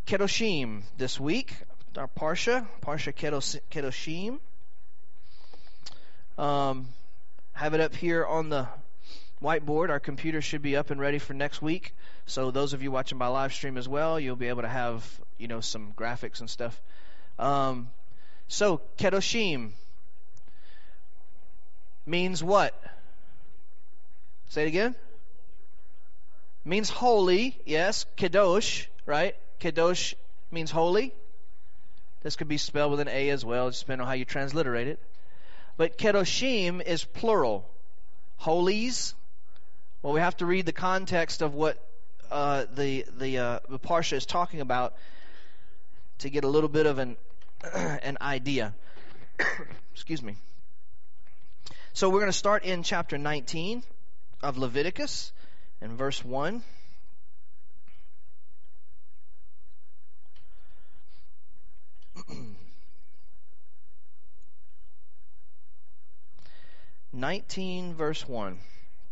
Kedoshim this week. Our Parsha Kedoshim. Have it up here on the whiteboard. Our computer should be up and ready for next week. So those of you watching by live stream as well, you'll be able to have, some graphics and stuff. So Kedoshim means what? Say it again. Means holy. Yes. Kedosh, right? Kedosh means holy. This could be spelled with an A as well, just depending on how you transliterate it. But Kedoshim is plural. Holies. Well, we have to read the context of what the Parsha is talking about to get a little bit of an idea. Excuse me. So we're going to start in chapter 19 of Leviticus in verse 1. Verse 1.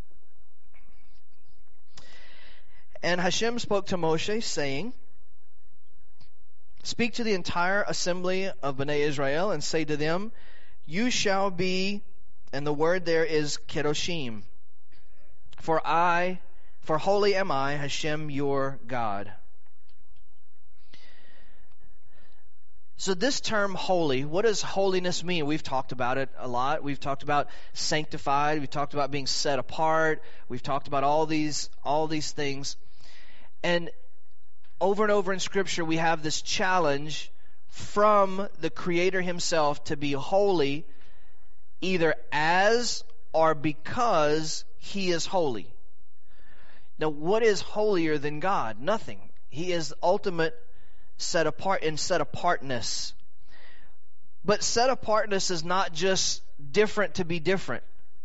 And Hashem spoke to Moshe, saying, Speak to the entire assembly of Bnei Israel, and say to them, You shall be, and the word there is Kedoshim, for holy am I, Hashem your God. So this term holy, what does holiness mean? We've talked about it a lot. We've talked about sanctified. We've talked about being set apart. We've talked about all these things. And over in Scripture, we have this challenge from the Creator Himself to be holy, either as or because He is holy. Now, what is holier than God? Nothing. He is ultimate set apart in set apartness. But set apartness is not just different to be different.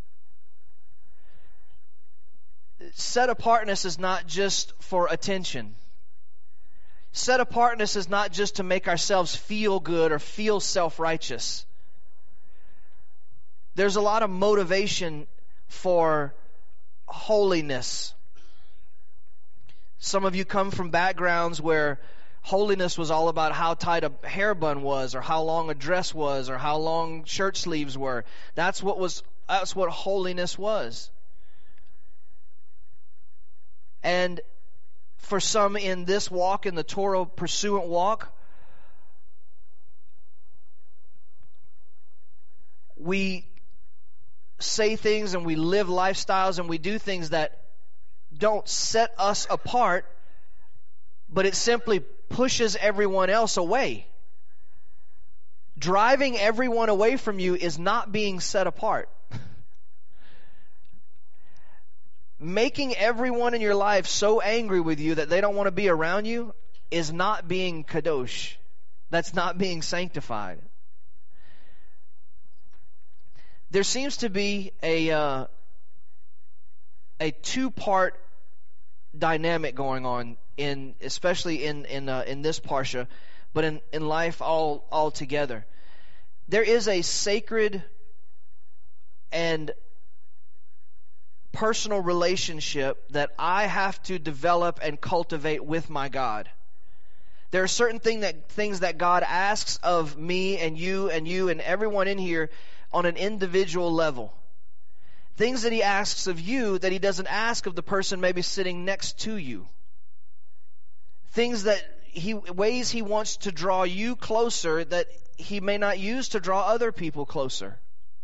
Set apartness is not just for attention. Set apartness is not just to make ourselves feel good or feel self-righteous. There's a lot of motivation for holiness. Some of you come from backgrounds where holiness was all about how tight a hair bun was, or how long a dress was, or how long shirt sleeves were. That's what holiness was. And for some in this walk, in the Torah pursuant walk, we say things and we live lifestyles and we do things that don't set us apart, but it simply pushes everyone else away. Driving everyone away from you is not being set apart. Making everyone in your life so angry with you that they don't want to be around you is not being kadosh. That's not being sanctified. There seems to be a two-part dynamic going on especially in this parsha, but in life all together. There is a sacred and personal relationship that I have to develop and cultivate with my God. There are certain things that God asks of me and you and everyone in here on an individual level. Things that He asks of you that He doesn't ask of the person maybe sitting next to you. Things that ways He wants to draw you closer that He may not use to draw other people closer.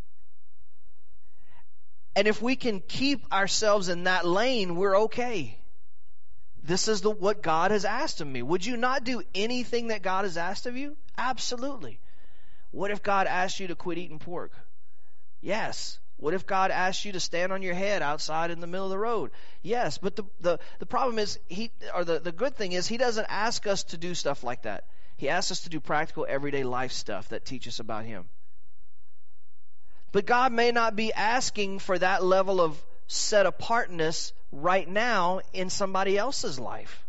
And if we can keep ourselves in that lane, we're okay. This is what God has asked of me. Would you not do anything that God has asked of you? Absolutely. What if God asked you to quit eating pork? Yes. What if God asked you to stand on your head outside in the middle of the road? Yes. But the problem is, the good thing is, He doesn't ask us to do stuff like that. He asks us to do practical everyday life stuff that teach us about Him. But God may not be asking for that level of set apartness right now in somebody else's life.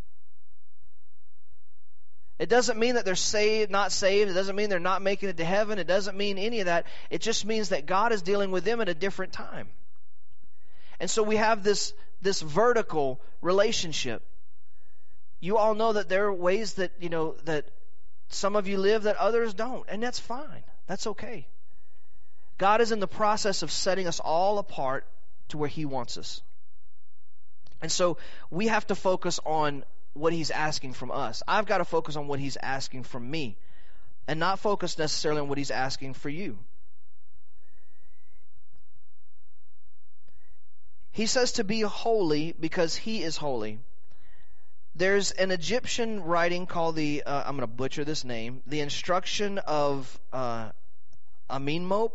It doesn't mean that they're saved, not saved. It doesn't mean they're not making it to heaven. It doesn't mean any of that. It just means that God is dealing with them at a different time. And so we have this vertical relationship. you all know that there are ways that, that some of you live that others don't, and that's fine. That's okay. God is in the process of setting us all apart to where He wants us. And so we have to focus on what He's asking from us. I've got to focus on what He's asking from me, and not focus necessarily on what He's asking for you. He says to be holy because He is holy. There's an Egyptian writing called I'm going to butcher this name, the Instruction of Amenhotep.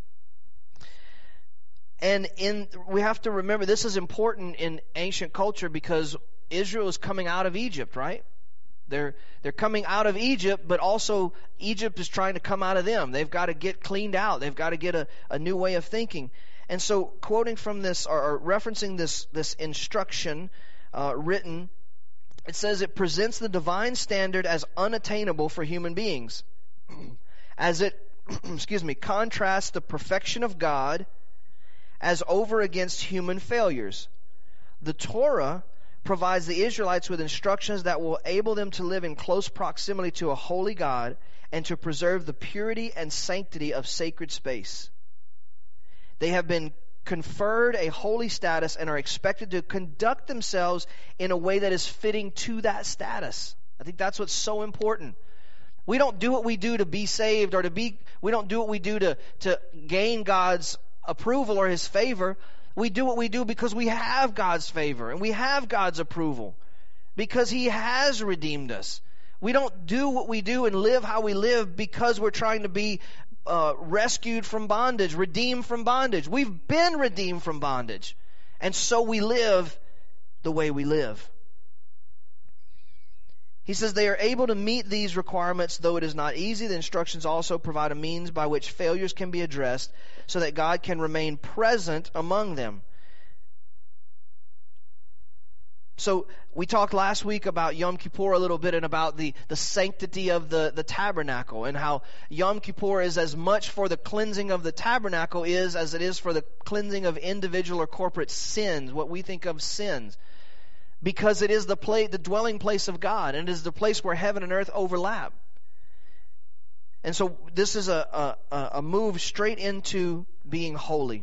And we have to remember, this is important in ancient culture because Israel is coming out of Egypt, right? They're coming out of Egypt, but also Egypt is trying to come out of them. They've got to get cleaned out. They've got to get a new way of thinking. And so, quoting from this, or referencing this instruction written, it says it presents the divine standard as unattainable for human beings, as it, contrasts the perfection of God as over against human failures. The Torah provides the Israelites with instructions that will enable them to live in close proximity to a holy God and to preserve the purity and sanctity of sacred space. They have been conferred a holy status and are expected to conduct themselves in a way that is fitting to that status. I think that's what's so important. We don't do what we do to be saved, or we don't do what we do to gain God's approval or His favor. We do what we do because we have God's favor and we have God's approval, because He has redeemed us. We don't do what we do and live how we live because we're trying to be rescued from bondage, redeemed from bondage. We've been redeemed from bondage, and so we live the way we live. He says they are able to meet these requirements, though it is not easy. The instructions also provide a means by which failures can be addressed so that God can remain present among them. So we talked last week about Yom Kippur a little bit, and about the sanctity of the tabernacle, and how Yom Kippur is as much for the cleansing of the tabernacle as it is for the cleansing of individual or corporate sins, what we think of sins. Because it is the dwelling place of God, and it is the place where heaven and earth overlap. And so this is a move straight into being holy.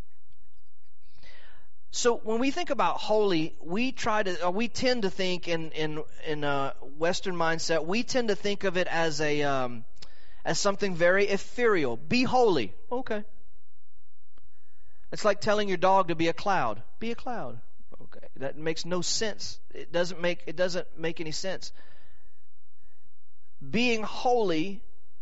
So when we think about holy, we tend to think in a Western mindset, we tend to think of it as something very ethereal. Be holy. Okay. It's like telling your dog to be a cloud. Be a cloud. Okay. That makes no sense. It doesn't make any sense. Being holy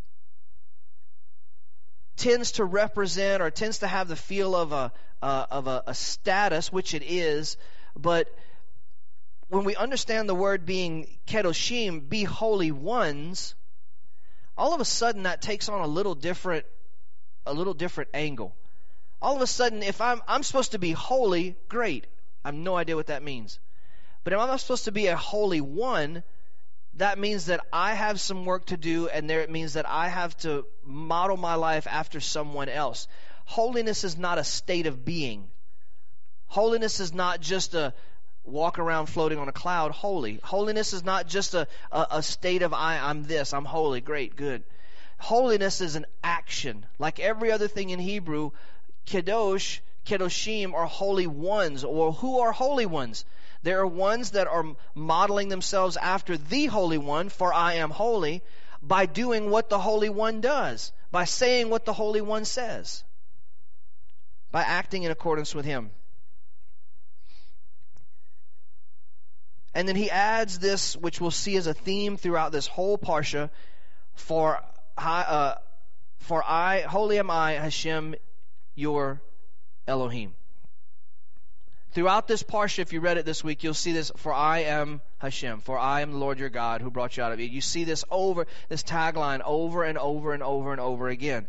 tends to represent, or tends to have the feel of a status, which it is. But when we understand the word being kedoshim, be holy ones, all of a sudden that takes on a little different angle. All of a sudden, if I'm supposed to be holy, great. I have no idea what that means. But if I'm supposed to be a holy one, that means that I have some work to do, and it means that I have to model my life after someone else. Holiness is not a state of being. Holiness is not just a walk around floating on a cloud holy. Holiness is not just a state of I'm this, I'm holy, great, good. Holiness is an action. Like every other thing in Hebrew, kedoshim are holy ones. Or who are holy ones? There are ones that are modeling themselves after the Holy One, for I am holy, by doing what the Holy One does, by saying what the Holy One says, by acting in accordance with Him. And then he adds this, which we'll see as a theme throughout this whole parsha, for I, holy am I, Hashem, your Elohim. Throughout this parsha, if you read it this week, you'll see this, for I am Hashem, for I am the Lord your God who brought you out of Egypt. You see this tagline over and over and over and over again.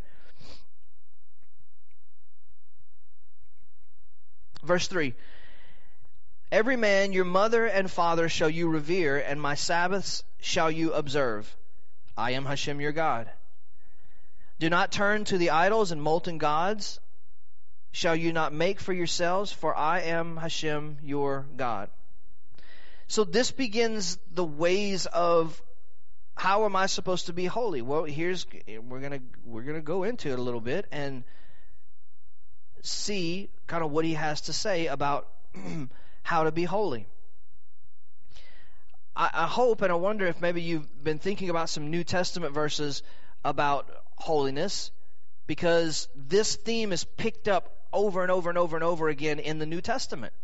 Verse 3, every man your mother and father shall you revere, and my Sabbaths shall you observe. I am Hashem your God. Do not turn to the idols and molten gods. Shall you not make for yourselves? For I am Hashem your God. So this begins the ways of how am I supposed to be holy? Well, we're gonna go into it a little bit and see kind of what he has to say about how to be holy. I hope and I wonder if maybe you've been thinking about some New Testament verses about holiness, because this theme is picked up over and over and over and over again in the New Testament.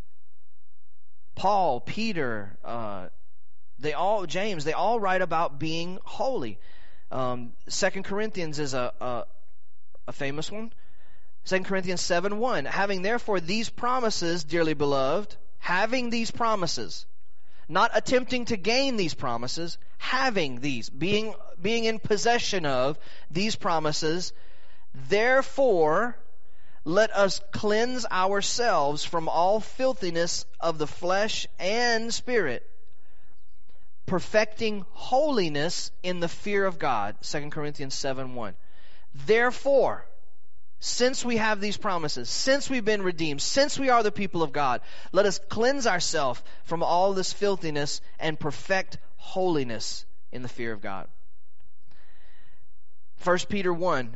Paul, Peter, James, they all write about being holy. 2 Corinthians is a famous one. 2 Corinthians 7:1. Having therefore these promises, dearly beloved, having these promises, not attempting to gain these promises, having these, being in possession of these promises, therefore let us cleanse ourselves from all filthiness of the flesh and spirit, perfecting holiness in the fear of God. 2 Corinthians 7:1. Therefore, since we have these promises, since we've been redeemed, since we are the people of God, let us cleanse ourselves from all this filthiness and perfect holiness in the fear of God. 1 Peter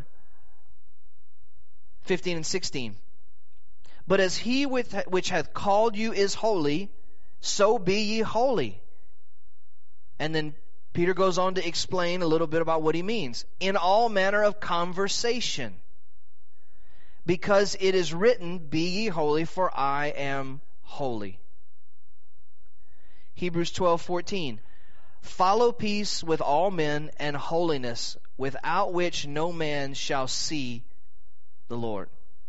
1:15 and 16. But as he which hath called you is holy, so be ye holy. And then Peter goes on to explain a little bit about what he means. In all manner of conversation, because it is written, be ye holy, for I am holy. Hebrews 12:14. Follow peace with all men and holiness, without which no man shall see the Lord.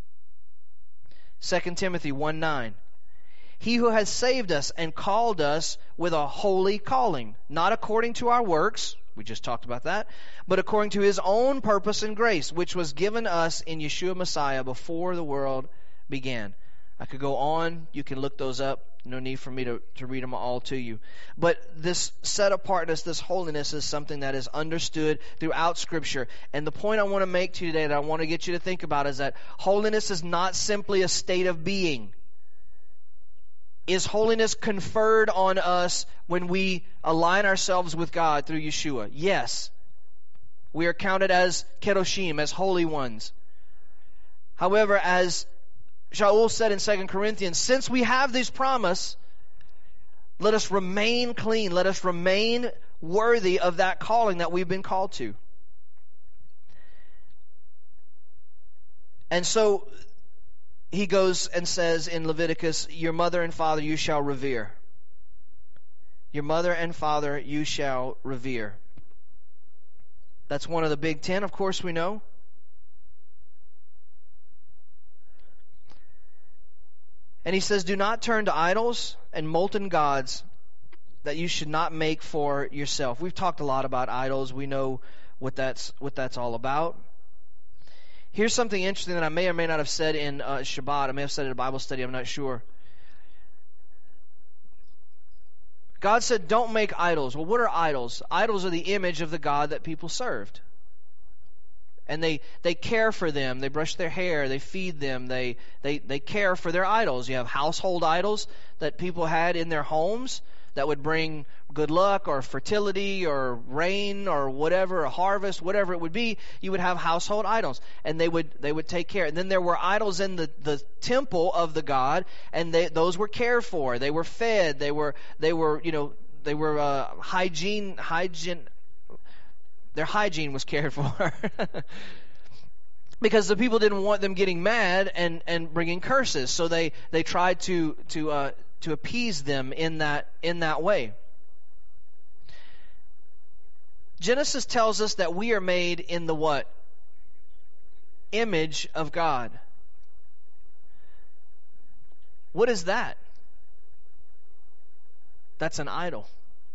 2 Timothy 1:9. He who has saved us and called us with a holy calling, not according to our works, we just talked about that, but according to his own purpose and grace, which was given us in Yeshua Messiah before the world began. I could go on. You can look those up. No need for me to read them all to you. But this set-apartness, this holiness, is something that is understood throughout Scripture. And the point I want to make to you today, that I want to get you to think about, is that holiness is not simply a state of being. Is holiness conferred on us when we align ourselves with God through Yeshua? Yes. We are counted as kedoshim, as holy ones. However, as Shaul said in 2 Corinthians, since we have this promise, let us remain clean. Let us remain worthy of that calling that we've been called to. And so he goes and says in Leviticus, your mother and father you shall revere. Your mother and father you shall revere. That's one of the big 10, of course we know. And he says, do not turn to idols and molten gods that you should not make for yourself. We've talked a lot about idols. We know what that's all about. Here's something interesting that I may or may not have said in Shabbat. I may have said it in a Bible study. I'm not sure. God said, don't make idols. Well, what are idols? Idols are the image of the God that people served. And they care for them. They brush their hair. They feed them. They care for their idols. You have household idols that people had in their homes that would bring good luck or fertility or rain or whatever, a harvest, whatever it would be. You would have household idols, and they would take care. And then there were idols in the temple of the God, and those were cared for. They were fed. They were hygiene. Their hygiene was cared for. Because the people didn't want them getting mad and bringing curses, so they tried to appease them in that way. Genesis tells us that we are made in the what? Image of God. What is that? That's an idol.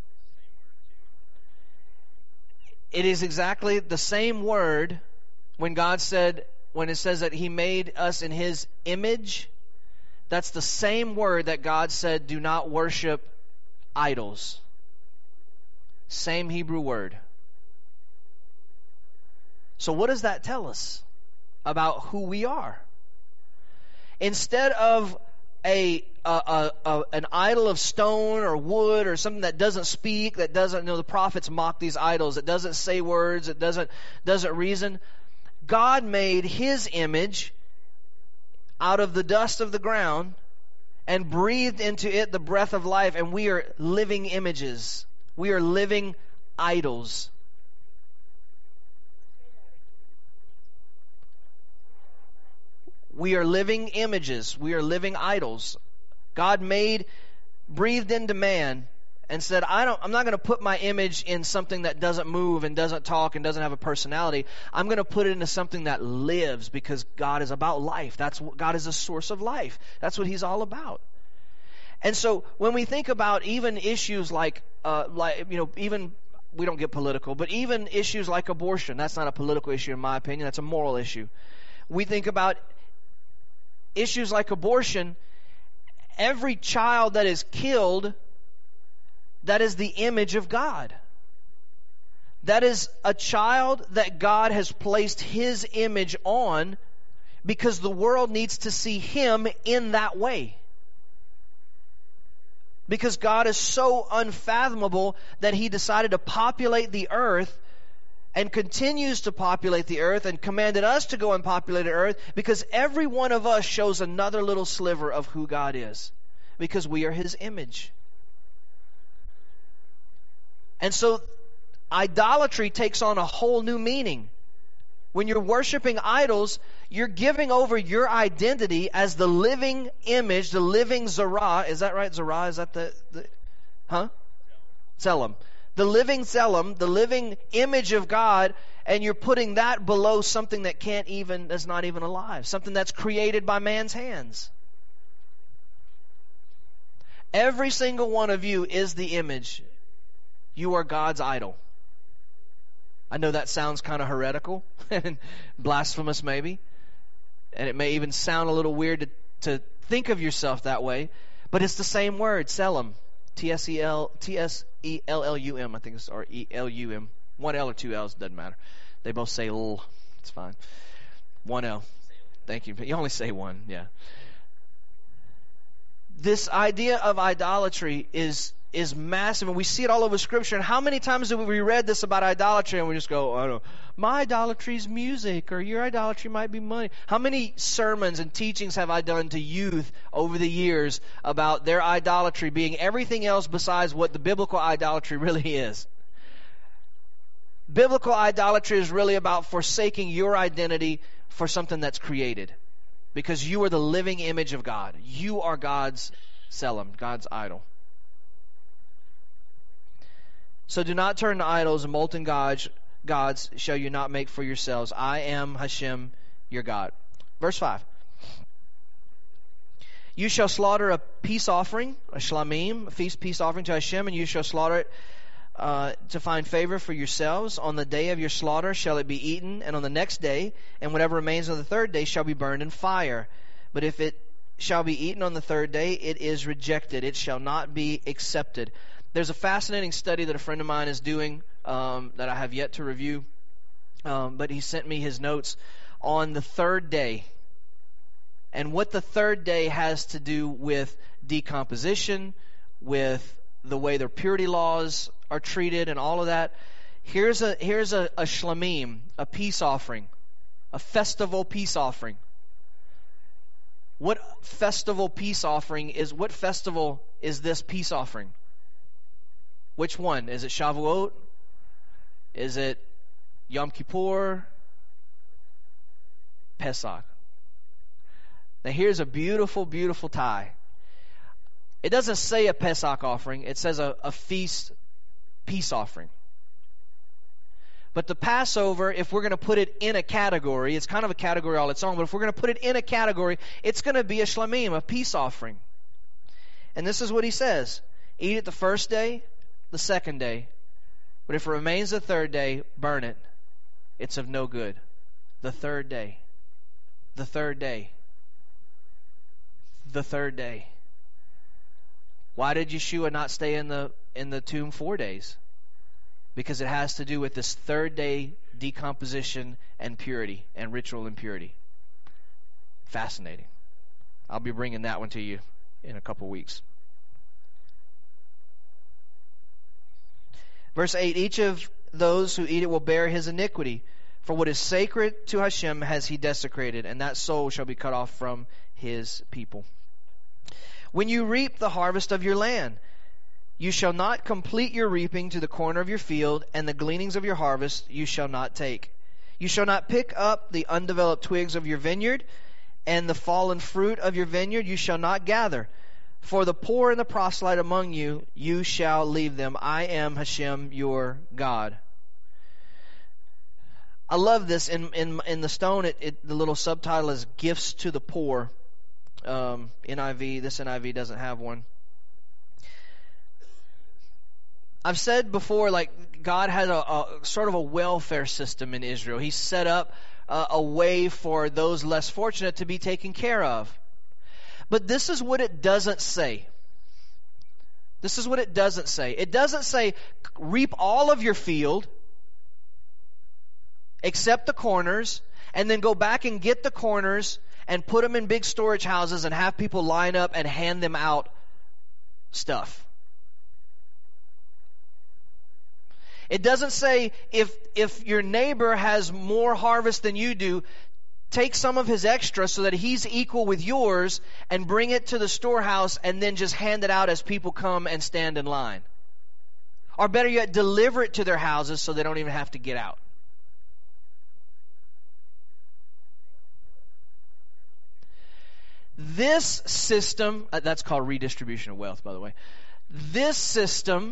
It is exactly the same word when it says that He made us in His image. That's the same word that God said, do not worship idols. Same Hebrew word. So what does that tell us about who we are? Instead of a an idol of stone or wood or something that doesn't speak, that doesn't, the prophets mock these idols, it doesn't say words, it doesn't reason. God made His image out of the dust of the ground and breathed into it the breath of life, and we are living images. We are living idols. We are living images. We are living idols. God breathed into man and said, I'm not going to put my image in something that doesn't move and doesn't talk and doesn't have a personality. I'm going to put it into something that lives, because God is about life. God is a source of life. That's what He's all about. And so when we think about even issues like even, we don't get political, but even issues like abortion, that's not a political issue in my opinion, that's a moral issue. We think about issues like abortion. Every child that is killed, that is the image of God. That is a child that God has placed His image on, because the world needs to see Him in that way. Because God is so unfathomable that He decided to populate the earth and continues to populate the earth and commanded us to go and populate the earth, because every one of us shows another little sliver of who God is, because we are His image. And so idolatry takes on a whole new meaning. When you're worshiping idols, you're giving over your identity as the living image, the living Zerah. Is that right? Zerah? Is that the Tselem. The living Tselem, the living image of God, and you're putting that below something that's not even alive, something that's created by man's hands. Every single one of you is the image. You are God's idol. I know that sounds kind of heretical and blasphemous maybe, and it may even sound a little weird to think of yourself that way, but it's the same word, Tselem. T-S-E-L-L-U-M, I think it's, or E-L-U-M. One L or two L's, doesn't matter. They both say L. It's fine. One L. Thank you. You only say one, yeah. This idea of idolatry is massive, and we see it all over Scripture. And how many times have we read this about idolatry and we just go, I don't know, my idolatry is music, or your idolatry might be money. How many sermons and teachings have I done to youth over the years about their idolatry being everything else besides what the biblical idolatry really is? Biblical idolatry is really about forsaking your identity for something that's created, because you are the living image of God. You are God's Tselem, God's idol. So do not turn to idols and molten gods shall you not make for yourselves. I am Hashem, your God. Verse 5. You shall slaughter a peace offering, a shlamim, a feast peace offering to Hashem, and you shall slaughter it to find favor for yourselves. On the day of your slaughter shall it be eaten, and on the next day, and whatever remains on the third day shall be burned in fire. But if it shall be eaten on the third day, it is rejected. It shall not be accepted. There's a fascinating study that a friend of mine is doing that I have yet to review, but he sent me his notes on the third day and what the third day has to do with decomposition, with the way their purity laws are treated and all of that. Here's a shlamim, a peace offering, a festival peace offering. What festival peace offering is? What festival is this peace offering? Which one? Is it Shavuot? Is it Yom Kippur? Pesach. Now here's a beautiful, beautiful tie. It doesn't say a Pesach offering. It says a feast peace offering. But the Passover, if we're going to put it in a category, it's kind of a category all its own, but if we're going to put it in a category, it's going to be a shlamim, a peace offering. And this is what he says. Eat it the first day, the second day, but if it remains the third day, burn it. It's of no good. The third day. The third day. The third day. Why did Yeshua not stay in the tomb 4 days? Because it has to do with this third day decomposition and purity and ritual impurity. Fascinating. I'll be bringing that one to you in a couple weeks. Verse 8, each of those who eat it will bear his iniquity. For what is sacred to Hashem has he desecrated, and that soul shall be cut off from his people. When you reap the harvest of your land, you shall not complete your reaping to the corner of your field, and the gleanings of your harvest you shall not take. You shall not pick up the undeveloped twigs of your vineyard, and the fallen fruit of your vineyard you shall not gather. For the poor and the proselyte among you, you shall leave them. I am Hashem your God. I love this. In the stone, the little subtitle is Gifts to the Poor. NIV, this NIV doesn't have one. I've said before, like, God had a sort of a welfare system in Israel. He set up a way for those less fortunate to be taken care of. But this is what it doesn't say. This is what it doesn't say. It doesn't say, reap all of your field, except the corners, and then go back and get the corners and put them in big storage houses and have people line up and hand them out stuff. It doesn't say if your neighbor has more harvest than you do, take some of his extra so that he's equal with yours and bring it to the storehouse and then just hand it out as people come and stand in line. Or better yet, deliver it to their houses so they don't even have to get out. This system, that's called redistribution of wealth, by the way. This system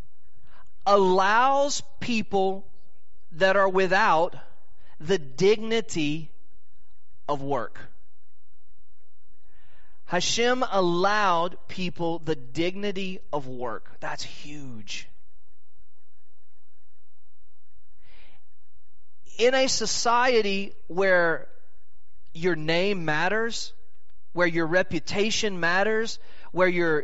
allows people that are without the dignity of work. Hashem allowed people the dignity of work. That's huge. In a society where your name matters, where your reputation matters, where your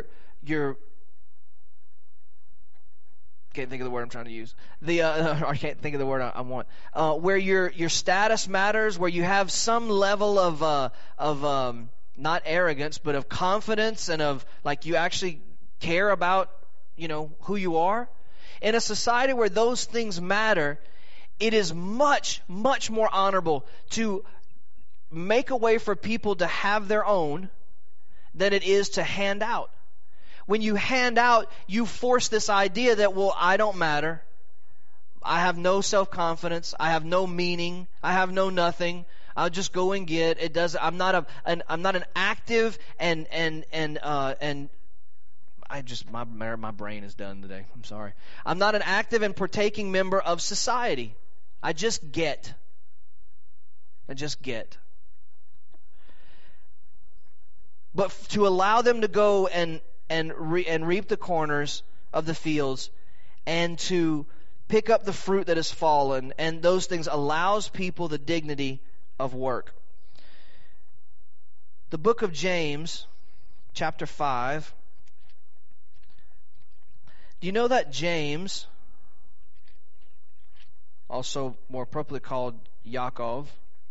can't think of the word I'm trying to use. I can't think of the word I want. Where your status matters, where you have some level of not arrogance, but of confidence and of like you actually care about, who you are. In a society where those things matter, it is much, much more honorable to make a way for people to have their own than it is to hand out. When you hand out, you force this idea that, well, I don't matter. I have no self-confidence. I have no meaning. I have no nothing. I'll just go and get. It does. I'm not an active and I just my brain is done today. I'm sorry. I'm not an active and partaking member of society. I just get. But to allow them to go and reap the corners of the fields and to pick up the fruit that has fallen and those things allows people the dignity of work. The book of James, chapter 5. Do you know that James, also more appropriately called Yaakov,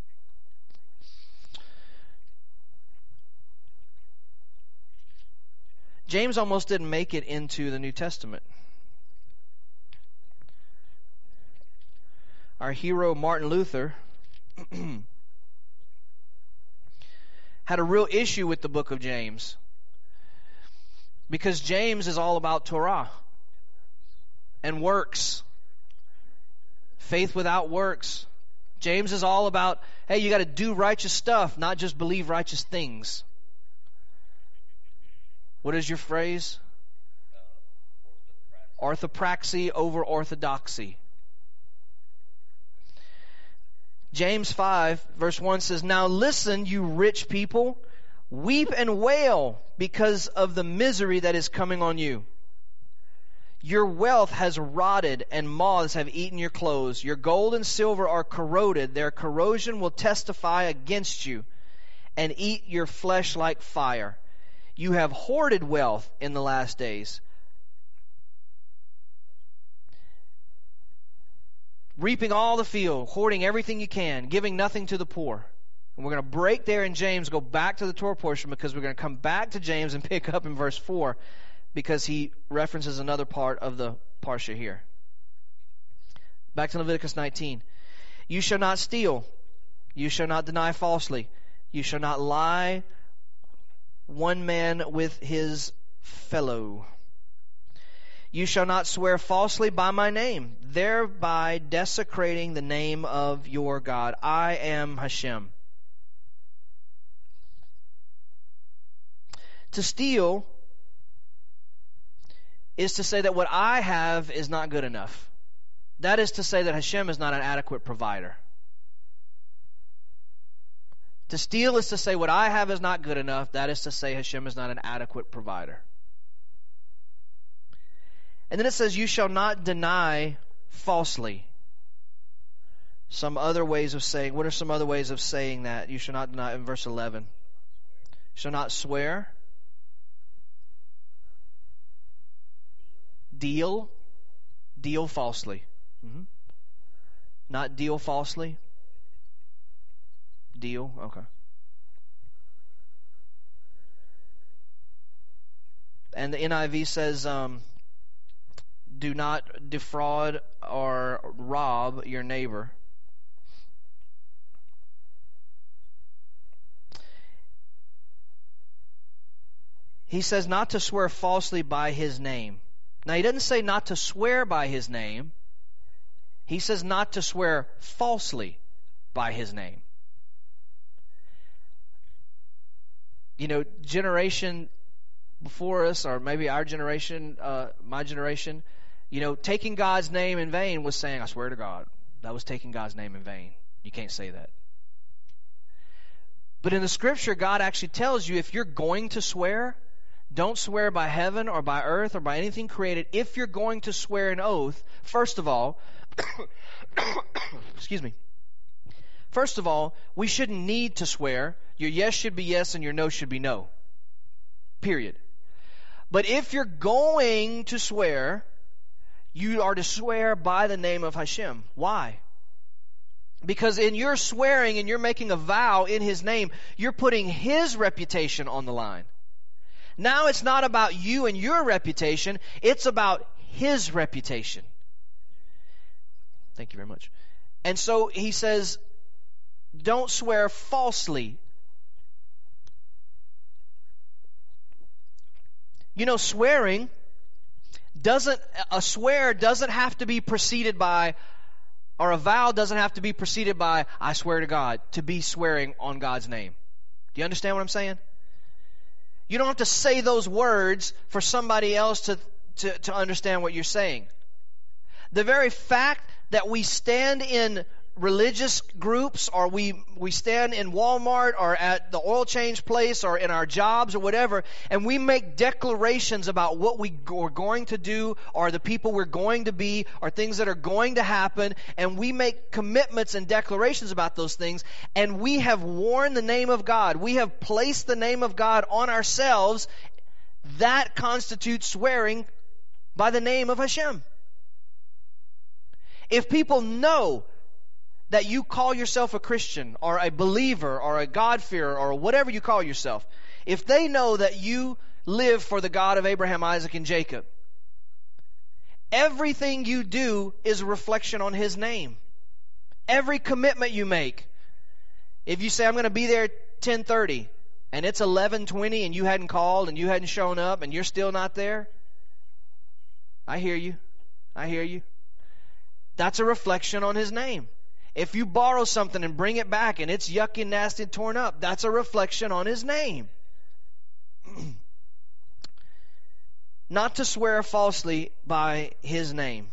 James almost didn't make it into the New Testament. Our hero Martin Luther had a real issue with the book of James because James is all about Torah and works. Faith without works. James is all about, hey, you got to do righteous stuff, not just believe righteous things. What is your phrase? Orthopraxy over orthodoxy. James 5 verse 1 says, "Now listen, you rich people, weep and wail because of the misery that is coming on you. Your wealth has rotted and moths have eaten your clothes. Your gold and silver are corroded. Their corrosion will testify against you and eat your flesh like fire. You have hoarded wealth in the last days, reaping all the field, hoarding everything you can, giving nothing to the poor. And we're going to break there in James, go back to the Torah portion, because we're going to come back to James and pick up in verse 4, because he references another part of the parsha here. Back to Leviticus 19. You shall not steal. You shall not deny falsely. You shall not lie one man with his fellow. You shall not swear falsely by my name, thereby desecrating the name of your God. I am Hashem. To steal is to say that what I have is not good enough. That is to say that Hashem is not an adequate provider. To steal is to say what I have is not good enough. That is to say Hashem is not an adequate provider. And then it says, you shall not deny falsely. Some other ways of saying, what are some other ways of saying that? You shall not deny, in verse 11. Shall not swear. Deal falsely. Not deal falsely. Deal, okay. And the NIV says, do not defraud or rob your neighbor. He says not to swear falsely by his name. Now, he doesn't say not to swear by his name. He says not to swear falsely by his name. You know, generation before us, or maybe our generation, my generation, you know, taking God's name in vain was saying, I swear to God. That was taking God's name in vain. You can't say that. But in the Scripture, God actually tells you, if you're going to swear, don't swear by heaven or by earth or by anything created. If you're going to swear an oath, first of all, excuse me. First of all, we shouldn't need to swear. Your yes should be yes and your no should be no. Period. But if you're going to swear, you are to swear by the name of Hashem. Why? Because in your swearing and you're making a vow in His name, you're putting His reputation on the line. Now it's not about you and your reputation, it's about His reputation. Thank you very much. And so he says, don't swear falsely. You know, swearing a swear doesn't have to be preceded by, or a vow doesn't have to be preceded by, I swear to God, to be swearing on God's name. Do you understand what I'm saying? You don't have to say those words for somebody else to understand what you're saying. The very fact that we stand in religious groups, or we stand in Walmart or at the oil change place or in our jobs or whatever, and we make declarations about what we're going to do or the people we're going to be or things that are going to happen, and we make commitments and declarations about those things, and we have worn the name of God, we have placed the name of God on ourselves, that constitutes swearing by the name of Hashem. If people know that you call yourself a Christian or a believer or a God-fearer or whatever you call yourself, if they know that you live for the God of Abraham, Isaac, and Jacob, everything you do is a reflection on His name. Every commitment you make. If you say, I'm going to be there at 10:30 and it's 11:20 and you hadn't called and you hadn't shown up and you're still not there, I hear you. I hear you. That's a reflection on His name. If you borrow something and bring it back and it's yucky and nasty and torn up, that's a reflection on His name. Not to swear falsely by His name,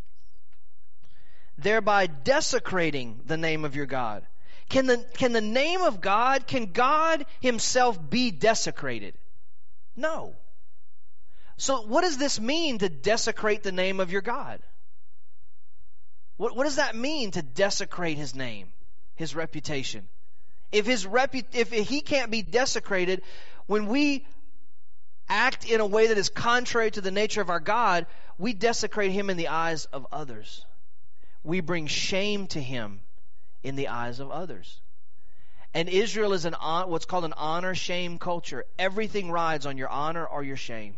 thereby desecrating the name of your God. Can the name of God, can God Himself be desecrated? No. So what does this mean, to desecrate the name of your God? What does that mean, to desecrate His name, His reputation? If He can't be desecrated, when we act in a way that is contrary to the nature of our God, we desecrate Him in the eyes of others. We bring shame to Him in the eyes of others. And Israel is what's called an honor-shame culture. Everything rides on your honor or your shame.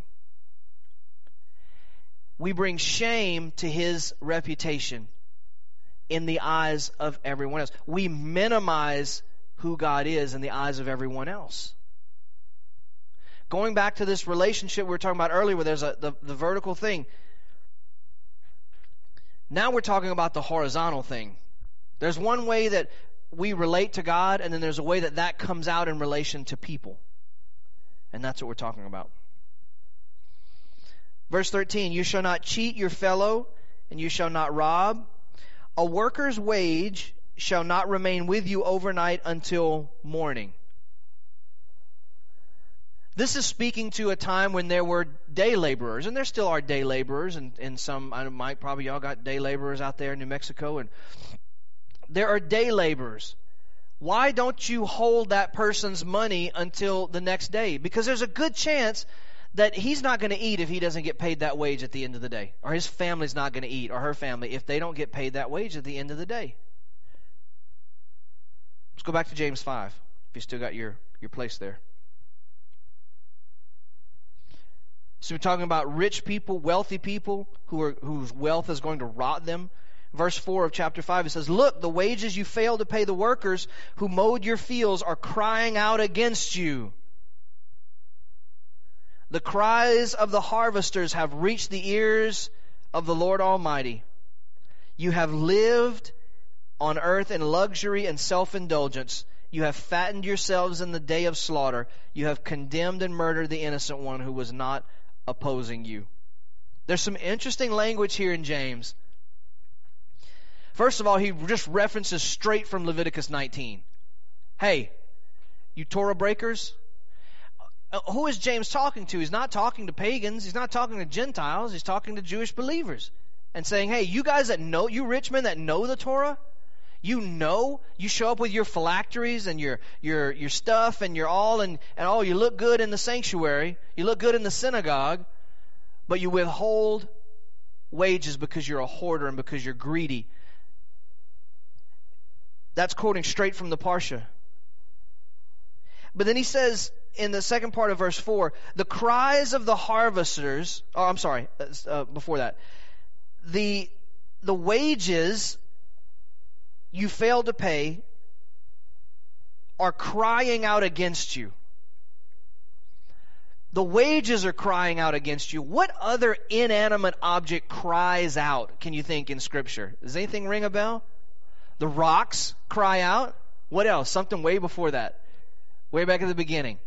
We bring shame to his reputation in the eyes of everyone else. We minimize who God is in the eyes of everyone else. Going back to this relationship we were talking about earlier, where there's the vertical thing. Now we're talking about the horizontal thing. There's one way that we relate to God, and then there's a way that comes out in relation to people. And that's what we're talking about. Verse 13, you shall not cheat your fellow, and you shall not rob. A worker's wage shall not remain with you overnight until morning. This is speaking to a time when there were day laborers, and there still are day laborers, and some, Mike, probably y'all got day laborers out there in New Mexico, and there are day laborers. Why don't you hold that person's money until the next day? Because there's a good chance that he's not going to eat if he doesn't get paid that wage at the end of the day, or his family's not going to eat, or her family, if they don't get paid that wage at the end of the day. Let's go back to James 5, if you still got your place there. So we're talking about rich people, wealthy people whose wealth is going to rot them. Verse 4 of chapter 5, it says, look, the wages you failed to pay the workers who mowed your fields are crying out against you. The cries of the harvesters have reached the ears of the Lord Almighty. You have lived on earth in luxury and self-indulgence. You have fattened yourselves in the day of slaughter. You have condemned and murdered the innocent one who was not opposing you. There's some interesting language here in James. First of all, he just references straight from Leviticus 19. Hey, you Torah breakers. Who is James talking to? He's not talking to pagans. He's not talking to Gentiles. He's talking to Jewish believers. And saying, hey, you guys that know, you rich men that know the Torah, you show up with your phylacteries and your stuff and your all, and oh, you look good in the sanctuary, you look good in the synagogue, but you withhold wages because you're a hoarder and because you're greedy. That's quoting straight from the Parsha. But then he says in the second part of verse 4, the cries of the harvesters, before that, the wages you failed to pay are crying out against you. The wages are crying out against you. What other inanimate object cries out, can you think, in Scripture? Does anything ring a bell? The rocks cry out. What else? Something way before that. Way back at the beginning.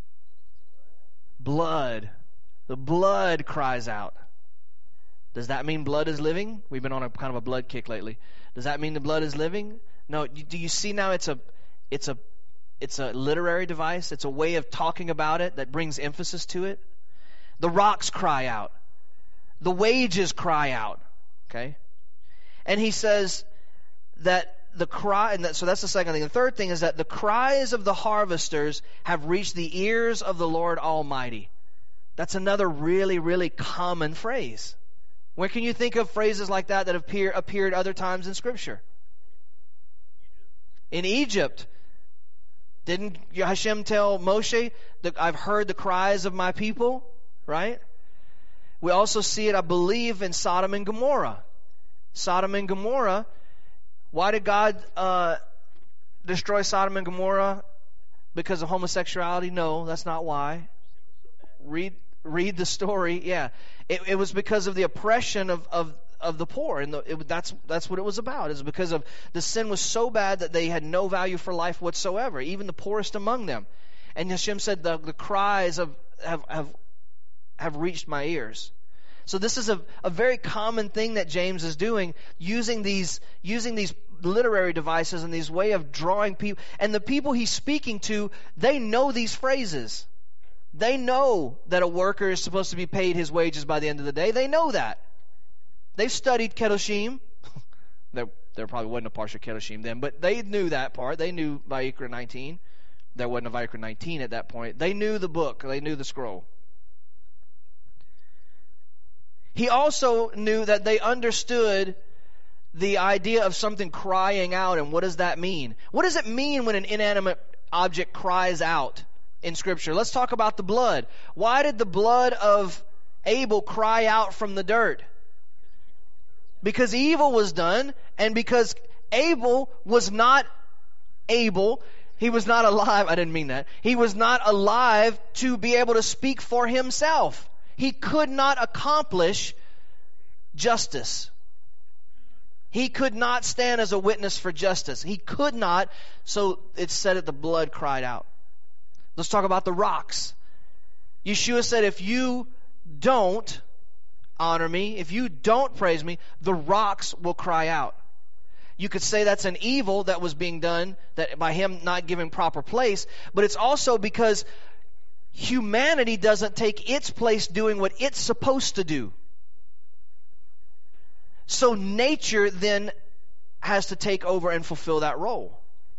Blood. The blood cries out. Does that mean blood is living? We've been on a kind of a blood kick lately. Does that mean the blood is living? No. Do you see now it's a literary device. It's a way of talking about it that brings emphasis to it. The rocks cry out. The wages cry out. Okay? And he says that the cry, so that's the second thing. The third thing is that the cries of the harvesters have reached the ears of the Lord Almighty. That's another really, really common phrase. Where can you think of phrases like that appeared other times in Scripture? In Egypt. Didn't Hashem tell Moshe that I've heard the cries of my people? Right? We also see it, I believe, in Sodom and Gomorrah. Sodom and Gomorrah. Why did God destroy Sodom and Gomorrah? Because of homosexuality? No, that's not why. Read the story. Yeah, it was because of the oppression of the poor, and that's what it was about. It's because of the sin was so bad that they had no value for life whatsoever, even the poorest among them. And Hashem said, the cries have reached my ears. So this is a very common thing that James is doing, using these literary devices and these way of drawing people. And the people he's speaking to, they know these phrases. They know that a worker is supposed to be paid his wages by the end of the day. They know that. They've studied Kedoshim. There probably wasn't a Parsha Kedoshim then, but they knew that part. They knew Vayikra 19. There wasn't a Vayikra 19 at that point. They knew the book. They knew the scroll. He also knew that they understood the idea of something crying out, and what does that mean? What does it mean when an inanimate object cries out in Scripture? Let's talk about the blood. Why did the blood of Abel cry out from the dirt? Because evil was done, and because Abel was not able, he was not alive. I didn't mean that. He was not alive to be able to speak for himself. He could not accomplish justice. He could not stand as a witness for justice. He could not, so it said that the blood cried out. Let's talk about the rocks. Yeshua said, if you don't honor me, if you don't praise me, the rocks will cry out. You could say that's an evil that was being done that by him not giving proper place, but it's also because humanity doesn't take its place doing what it's supposed to do. So nature then has to take over and fulfill that role.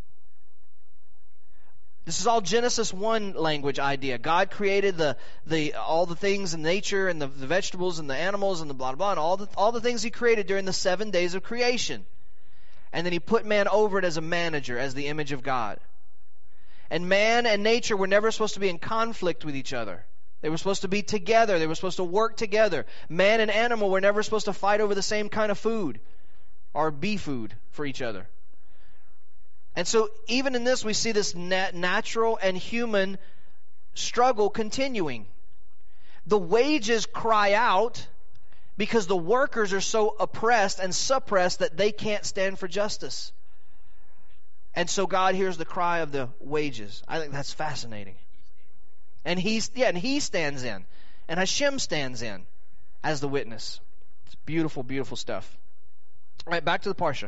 This is all Genesis 1 language idea. God created all the things in nature and the vegetables and the animals and the blah, blah, blah, and all the things he created during the 7 days of creation. And then he put man over it as a manager, as the image of God. And man and nature were never supposed to be in conflict with each other. They were supposed to be together. They were supposed to work together. Man and animal were never supposed to fight over the same kind of food or be food for each other. And so even in this, we see this natural and human struggle continuing. The wages cry out because the workers are so oppressed and suppressed that they can't stand for justice. And so God hears the cry of the wages. I think that's fascinating. And he stands in. And Hashem stands in as the witness. It's beautiful, beautiful stuff. All right, back to the Parsha.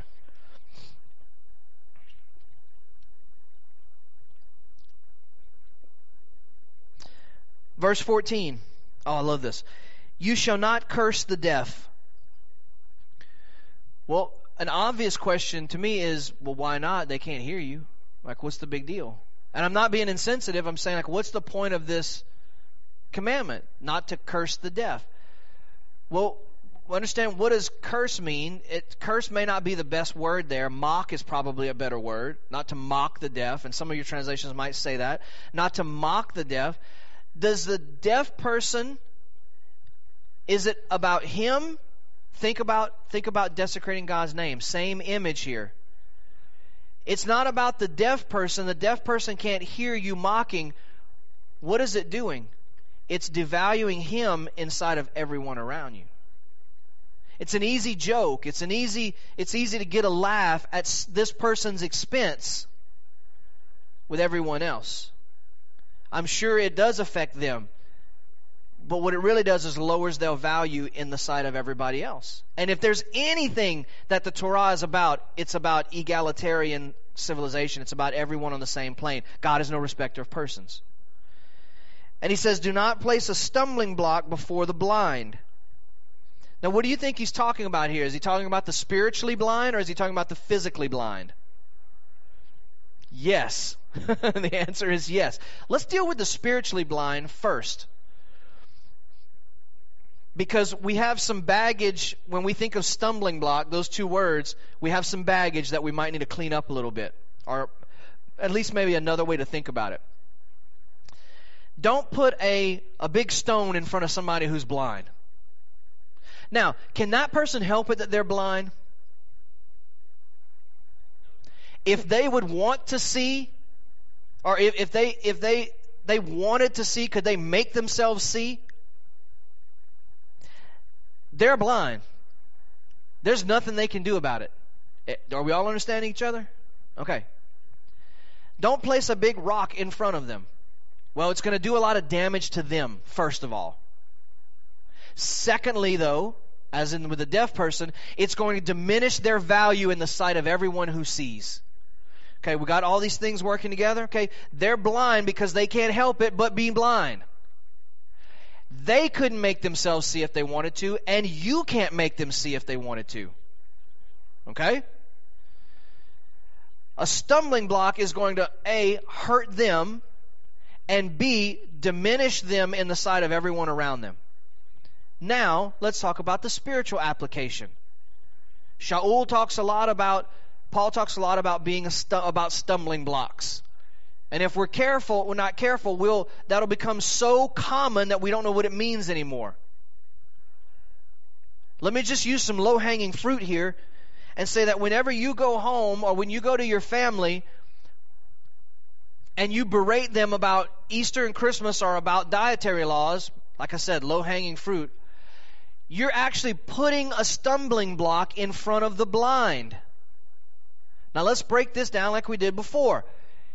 Verse 14. Oh, I love this. You shall not curse the deaf. Well, an obvious question to me is, well, why not? They can't hear you. Like, what's the big deal? And I'm not being insensitive. I'm saying, like, what's the point of this commandment? Not to curse the deaf. Well, understand, what does curse mean? Curse may not be the best word there. Mock is probably a better word. Not to mock the deaf. And some of your translations might say that. Not to mock the deaf. Does the deaf person, is it about him? Think about desecrating God's name. Same image here. It's not about the deaf person. The deaf person can't hear you mocking. What is it doing? It's devaluing him inside of everyone around you. It's an easy joke. It's easy to get a laugh at this person's expense with everyone else. I'm sure it does affect them. But what it really does is lowers their value in the sight of everybody else. And if there's anything that the Torah is about, it's about egalitarian civilization. It's about everyone on the same plane. God is no respecter of persons. And he says, do not place a stumbling block before the blind. Now, what do you think he's talking about here? Is he talking about the spiritually blind, or is he talking about the physically blind? Yes. The answer is yes. Let's deal with the spiritually blind first. Because we have some baggage, when we think of stumbling block, those two words, we have some baggage that we might need to clean up a little bit. Or at least maybe another way to think about it. Don't put a big stone in front of somebody who's blind. Now, can that person help it that they're blind? If they would want to see, or if they wanted to see, could they make themselves see? They're blind. There's nothing they can do about it. Are we all understanding each other? Okay. Don't place a big rock in front of them. Well, it's going to do a lot of damage to them, first of all. Secondly, though, as in with a deaf person, it's going to diminish their value in the sight of everyone who sees. Okay, we got all these things working together. Okay, they're blind because they can't help it but be blind. They couldn't make themselves see if they wanted to, and you can't make them see if they wanted to. Okay? A stumbling block is going to, A, hurt them, and B, diminish them in the sight of everyone around them. Now, let's talk about the spiritual application. Paul talks a lot about being about stumbling blocks. And if we're not careful, that'll become so common that we don't know what it means anymore. Let me just use some low-hanging fruit here and say that whenever you go home or when you go to your family and you berate them about Easter and Christmas or about dietary laws, like I said, low-hanging fruit, you're actually putting a stumbling block in front of the blind. Now let's break this down like we did before.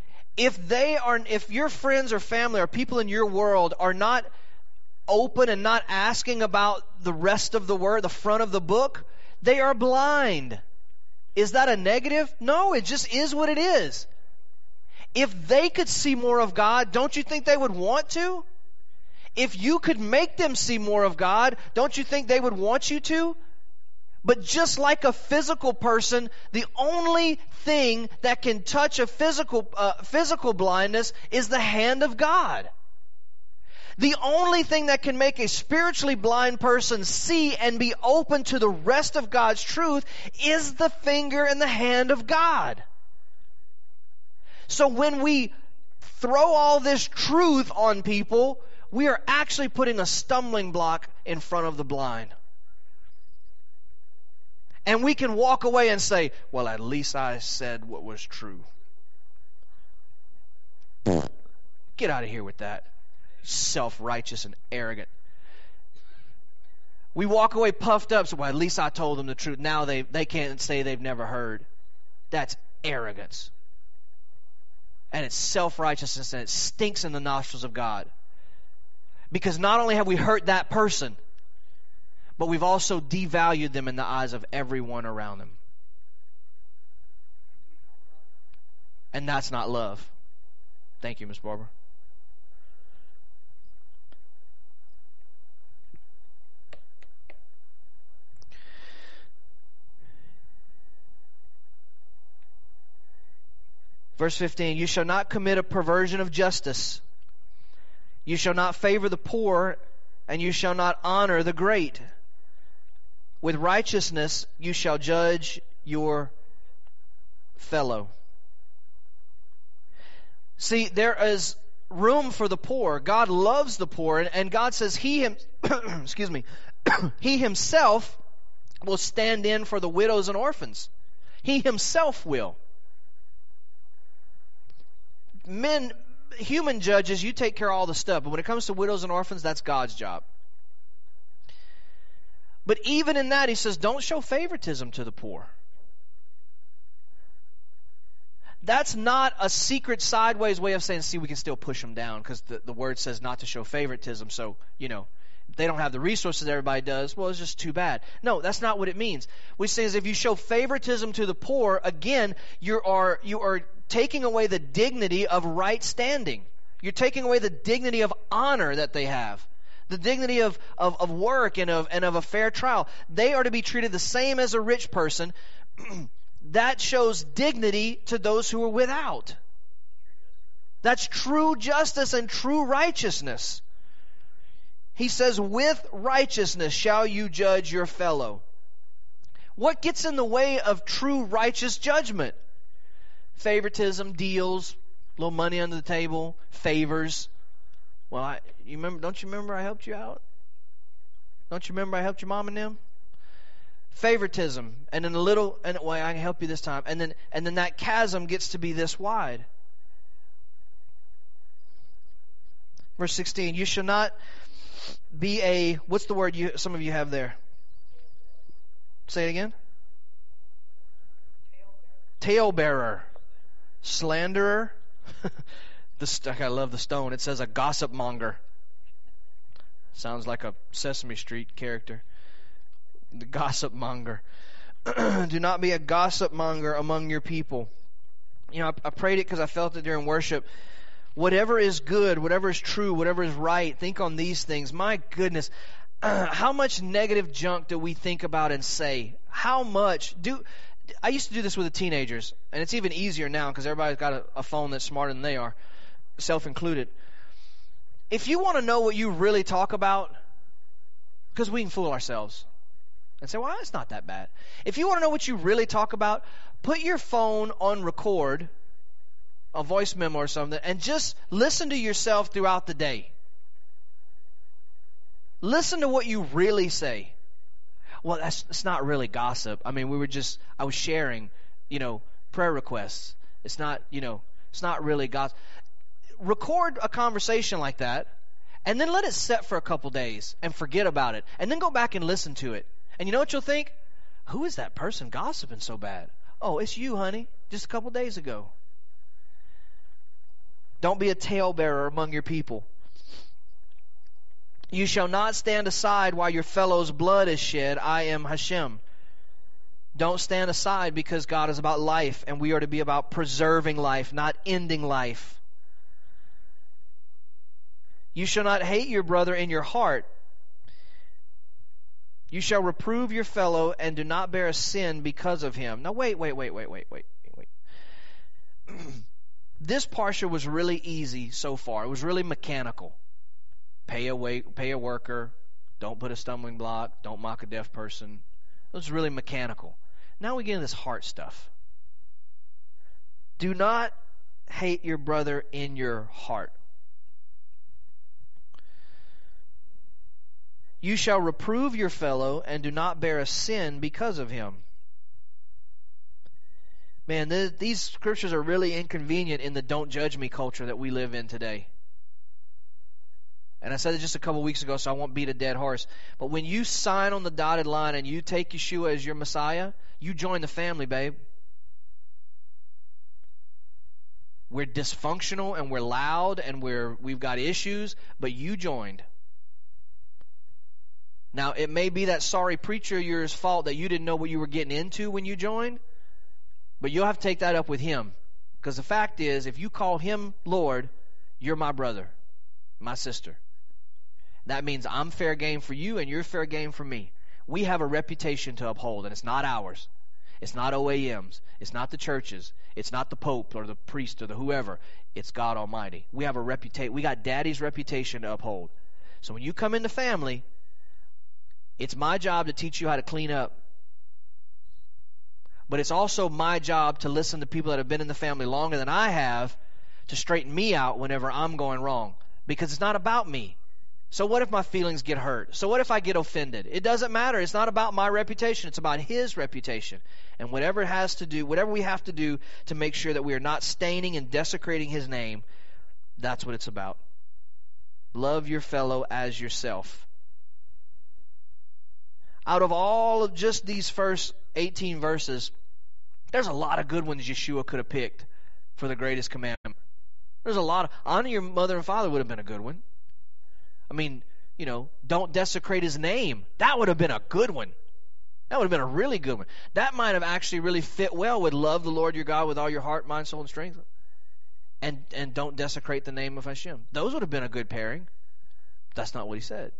If your friends or family or people in your world are not open and not asking about the rest of the word, the front of the book, they are blind. Is that a negative? No, it just is what it is. If they could see more of God, don't you think they would want to? If you could make them see more of God, don't you think they would want you to? But just like a physical person, the only thing that can touch a physical blindness is the hand of God. The only thing that can make a spiritually blind person see and be open to the rest of God's truth is the finger and the hand of God. So when we throw all this truth on people, we are actually putting a stumbling block in front of the blind. And we can walk away and say, well, at least I said what was true. Get out of here with that. Self-righteous and arrogant. We walk away puffed up, so well, at least I told them the truth. Now they can't say they've never heard. That's arrogance. And it's self-righteousness, and it stinks in the nostrils of God. Because not only have we hurt that person, but we've also devalued them in the eyes of everyone around them. And that's not love. Thank you, Miss Barbara. Verse 15, you shall not commit a perversion of justice. You shall not favor the poor, and you shall not honor the great. With righteousness you shall judge your fellow. See, there is room for the poor. God loves the poor, and God says He Himself will stand in for the widows and orphans. He Himself will. Men, human judges, you take care of all the stuff, but when it comes to widows and orphans, that's God's job. But even in that, He says, don't show favoritism to the poor. That's not a secret sideways way of saying, see, we can still push them down, because the word says not to show favoritism. So, if they don't have the resources everybody does, well, it's just too bad. No, that's not what it means. What it says, if you show favoritism to the poor, again, you are taking away the dignity of right standing. You're taking away the dignity of honor that they have. The dignity of work and of a fair trial. They are to be treated the same as a rich person. That shows dignity to those who are without. That's true justice and true righteousness. He says, with righteousness shall you judge your fellow. What gets in the way of true righteous judgment? Favoritism, deals, a little money under the table, favors. Well, don't you remember I helped you out? Don't you remember I helped your mom and them? Favoritism, and then I can help you this time, and then that chasm gets to be this wide. Verse 16, you shall not be what's the word some of you have there? Say it again. Talebearer. Slanderer. I love the stone. It says a gossip monger. Sounds like a Sesame Street character. The gossip monger. Do not be a gossip monger among your people. I prayed it because I felt it during worship. Whatever is good, whatever is true, whatever is right, think on these things. My goodness, how much negative junk do we think about and say? How much I used to do this with the teenagers, and it's even easier now because everybody's got a phone that's smarter than they are, self-included. If you want to know what you really talk about, because we can fool ourselves. and say, well, it's not that bad. If you want to know what you really talk about, put your phone on record, a voice memo or something, and just listen to yourself throughout the day. Listen to what you really say. Well, it's not really gossip. I mean, I was sharing, prayer requests. It's not really gossip. Record a conversation like that, and then let it set for a couple days and forget about it. And then go back and listen to it. And you know what you'll think? Who is that person gossiping so bad? Oh, it's you, honey, just a couple days ago. Don't be a talebearer among your people. You shall not stand aside while your fellow's blood is shed. I am Hashem. Don't stand aside, because God is about life, and we are to be about preserving life, not ending life. You shall not hate your brother in your heart. You shall reprove your fellow and do not bear a sin because of him. Now wait. This parsha was really easy so far. It was really mechanical. Pay a worker. Don't put a stumbling block. Don't mock a deaf person. It was really mechanical. Now we get into this heart stuff. Do not hate your brother in your heart. You shall reprove your fellow and do not bear a sin because of him. Man, these scriptures are really inconvenient in the don't judge me culture that we live in today. And I said it just a couple weeks ago, so I won't beat a dead horse. But when you sign on the dotted line and you take Yeshua as your Messiah, you join the family, babe. We're dysfunctional and we're loud and we've got issues, but you joined. Now, it may be that sorry preacher of yours' fault that you didn't know what you were getting into when you joined, but you'll have to take that up with him. Because the fact is, if you call him Lord, you're my brother, my sister. That means I'm fair game for you and you're fair game for me. We have a reputation to uphold, and it's not ours. It's not OAM's. It's not the churches. It's not the Pope or the priest or the whoever. It's God Almighty. We have a reputation. We got Daddy's reputation to uphold. So when you come into family, it's my job to teach you how to clean up. But it's also my job to listen to people that have been in the family longer than I have to straighten me out whenever I'm going wrong. Because it's not about me. So what if my feelings get hurt? So what if I get offended? It doesn't matter. It's not about my reputation. It's about his reputation. And whatever we have to do to make sure that we are not staining and desecrating his name, that's what it's about. Love your fellow as yourself. Out of all of just these first 18 verses, there's a lot of good ones Yeshua could have picked for the greatest commandment. There's a lot of, honor your mother and father would have been a good one. I mean, don't desecrate his name. That would have been a good one. That would have been a really good one. That might have actually really fit well with love the Lord your God with all your heart, mind, soul, and strength. And don't desecrate the name of Hashem. Those would have been a good pairing. That's not what he said.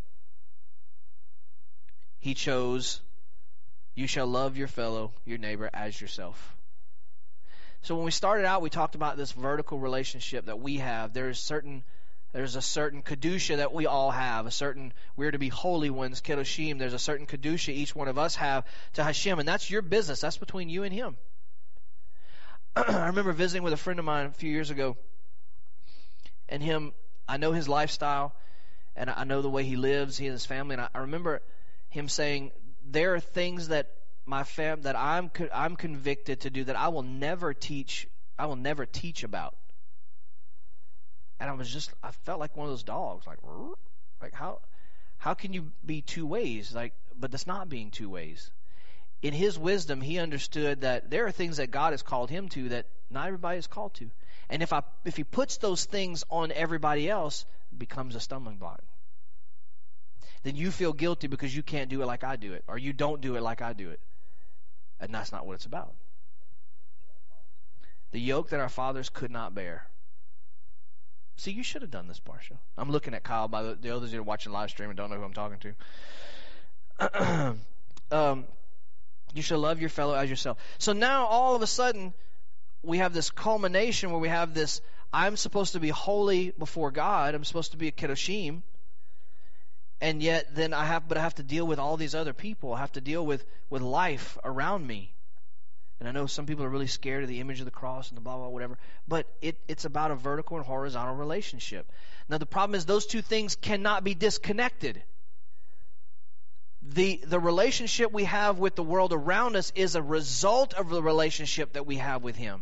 He chose, you shall love your fellow, your neighbor, as yourself. So when we started out, we talked about this vertical relationship that we have. There's a certain kedusha that we all have. We're to be holy ones, kedoshim. There's a certain kedusha each one of us have to Hashem, and that's your business. That's between you and him. I remember visiting with a friend of mine a few years ago, and I know his lifestyle, and I know the way he lives, he and his family, and I remember him saying, there are things that that I'm convicted to do that I will never teach about. And I felt like one of those dogs, like how can you be two ways? But that's not being two ways. In his wisdom, he understood that there are things that God has called him to that not everybody is called to. And if he puts those things on everybody else, it becomes a stumbling block. Then you feel guilty because you can't do it like I do it, or you don't do it like I do it. And that's not what it's about. The yoke that our fathers could not bear. See, you should have done this, Parsha. I'm looking at Kyle. By the others who are watching live stream and don't know who I'm talking to. You shall love your fellow as yourself. So now, all of a sudden, we have this culmination where we have this, I'm supposed to be holy before God. I'm supposed to be a kedoshim. And yet then I have to deal with all these other people. I have to deal with life around me. And I know some people are really scared of the image of the cross and the blah, blah, whatever. But it's about a vertical and horizontal relationship. Now the problem is those two things cannot be disconnected. The relationship we have with the world around us is a result of the relationship that we have with Him.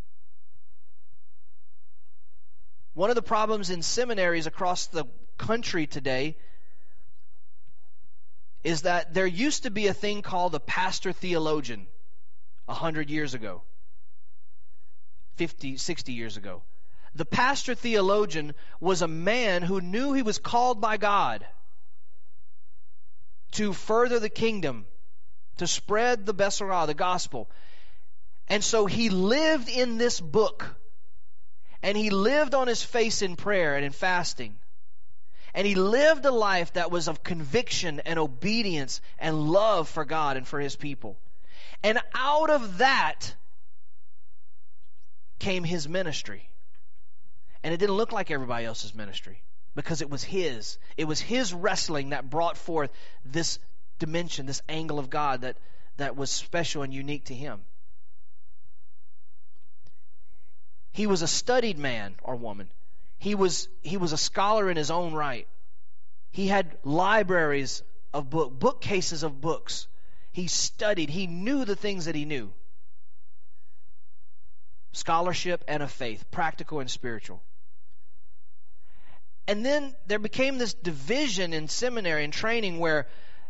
One of the problems in seminaries across the country today is that there used to be a thing called a pastor theologian 100 years ago, 50, 60 years ago. The pastor theologian was a man who knew he was called by God to further the kingdom, to spread the Besorah, the gospel. And so he lived in this book, and he lived on his face in prayer and in fasting. And he lived a life that was of conviction and obedience and love for God and for His people. And out of that came his ministry. And it didn't look like everybody else's ministry because it was his. It was his wrestling that brought forth this dimension, this angle of God that was special and unique to him. He was a studied man or woman. He was a scholar in his own right. He had libraries of bookcases of books. He studied. He knew the things that he knew. Scholarship and of faith, practical and spiritual. And then there became this division in seminary and training where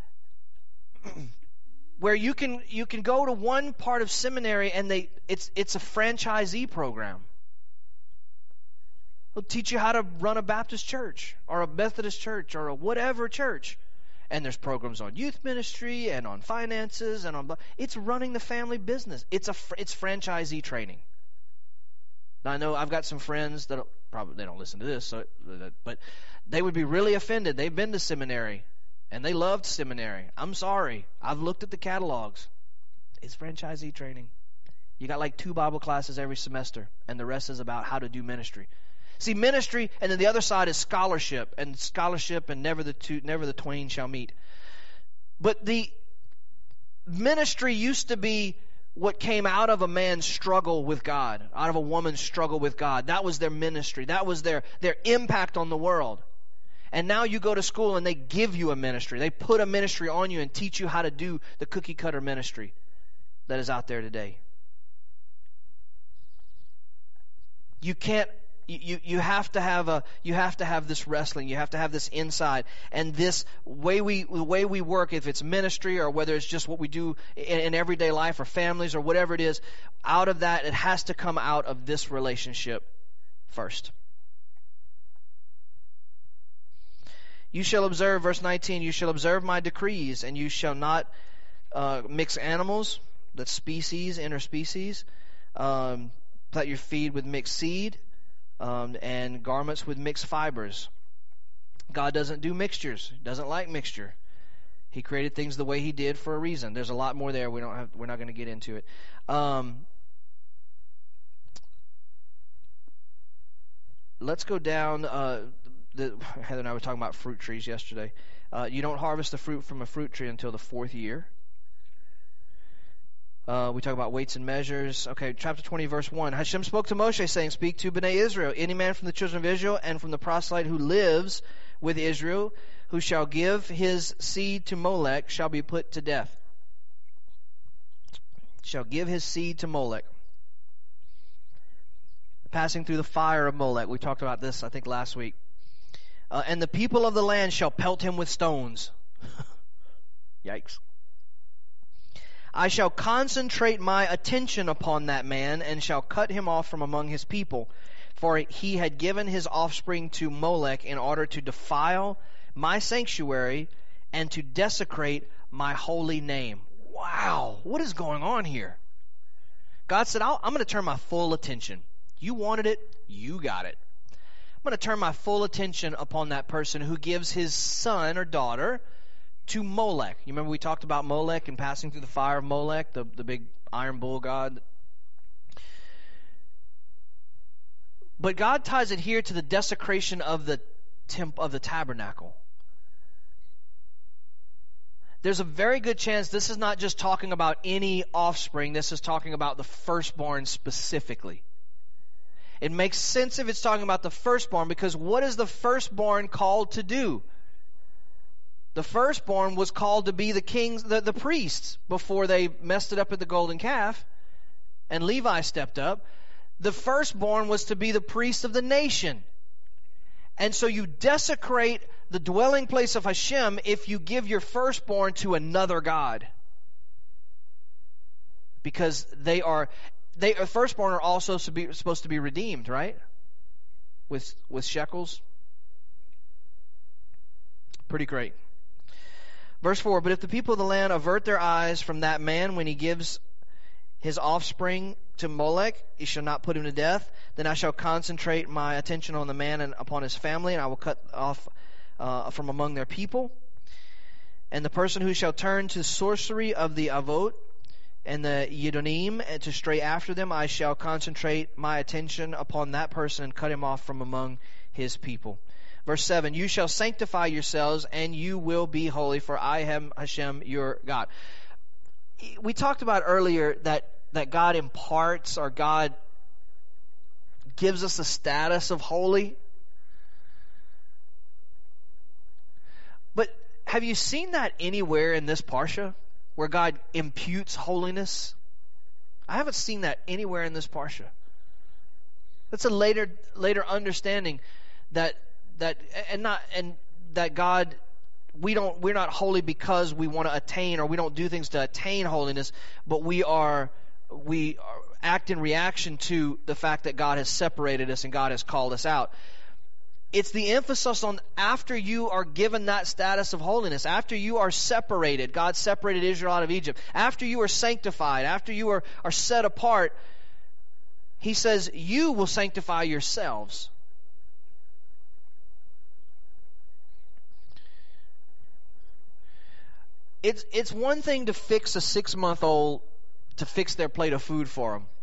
you can go to one part of seminary and it's a franchisee program. They'll teach you how to run a Baptist church or a Methodist church or a whatever church. And there's programs on youth ministry and on finances and on... It's running the family business. It's franchisee training. Now, I know I've got some friends that probably they don't listen to this, but they would be really offended. They've been to seminary and they loved seminary. I'm sorry. I've looked at the catalogs. It's franchisee training. You got like 2 Bible classes every semester, and the rest is about how to do ministry. See, ministry, and then the other side is scholarship, and never the twain shall meet. But the ministry used to be what came out of a man's struggle with God, out of a woman's struggle with God. That was their ministry. That was their impact on the world. And now you go to school and they give you a ministry. They put a ministry on you and teach you how to do the cookie cutter ministry that is out there today. You can't. You have to have this wrestling. You have to have this inside, and this the way we work. If it's ministry or whether it's just what we do in everyday life or families or whatever it is, out of that it has to come out of this relationship first. You shall observe, verse 19. You shall observe my decrees, and you shall not mix animals, that's species, interspecies. Let your feed with mixed seed. And garments with mixed fibers. God doesn't do mixtures. He doesn't like mixture. He created things the way He did for a reason. There's a lot more there. We're not going to get into it. Let's go down. Heather and I were talking about fruit trees yesterday. You don't harvest the fruit from a fruit tree until the 4th year. We talk about weights and measures. Okay, chapter 20, verse 1. Hashem spoke to Moshe, saying, Speak to Bnei Israel. Any man from the children of Israel and from the proselyte who lives with Israel, who shall give his seed to Molech, shall be put to death. Shall give his seed to Molech. Passing through the fire of Molech. We talked about this, I think, last week. And the people of the land shall pelt him with stones. Yikes. I shall concentrate my attention upon that man, and shall cut him off from among his people. For he had given his offspring to Molech in order to defile my sanctuary and to desecrate my holy name. Wow, what is going on here? God said, I'm going to turn my full attention. You wanted it, you got it. I'm going to turn my full attention upon that person who gives his son or daughter to Molech. You remember we talked about Molech and passing through the fire of Molech, the big iron bull god. But God ties it here to the desecration of the tabernacle. there's a very good chance this is not just talking about any offspring. This is talking about the firstborn specifically. It makes sense if it's talking about the firstborn, because what is the firstborn called to do? The firstborn was called to be the kings, the priests, before they messed it up at the golden calf, and Levi stepped up. The firstborn was to be the priest of the nation. And so you desecrate the dwelling place of Hashem if you give your firstborn to another god. Because firstborn are also supposed to be redeemed, right? With shekels. Pretty great. Verse 4, but if the people of the land avert their eyes from that man when he gives his offspring to Molech, he shall not put him to death. Then I shall concentrate my attention on the man and upon his family, and I will cut off from among their people. And the person who shall turn to sorcery of the Avot and the Yedonim, and to stray after them, I shall concentrate my attention upon that person and cut him off from among his people. Verse 7, you shall sanctify yourselves, and you will be holy, for I am Hashem your God. We talked about earlier that God imparts, or God gives us the status of holy. But have you seen that anywhere in this Parsha, where God imputes holiness? I haven't seen that anywhere in this Parsha. That's a later understanding that God, we're not holy because we want to attain, or we don't do things to attain holiness, but we act in reaction to the fact that God has separated us and God has called us out. It's the emphasis on after you are given that status of holiness, after you are separated. God separated Israel out of Egypt. After you are sanctified, after you are set apart, He says, you will sanctify yourselves. It's one thing to fix a 6-month-old, to fix their plate of food for them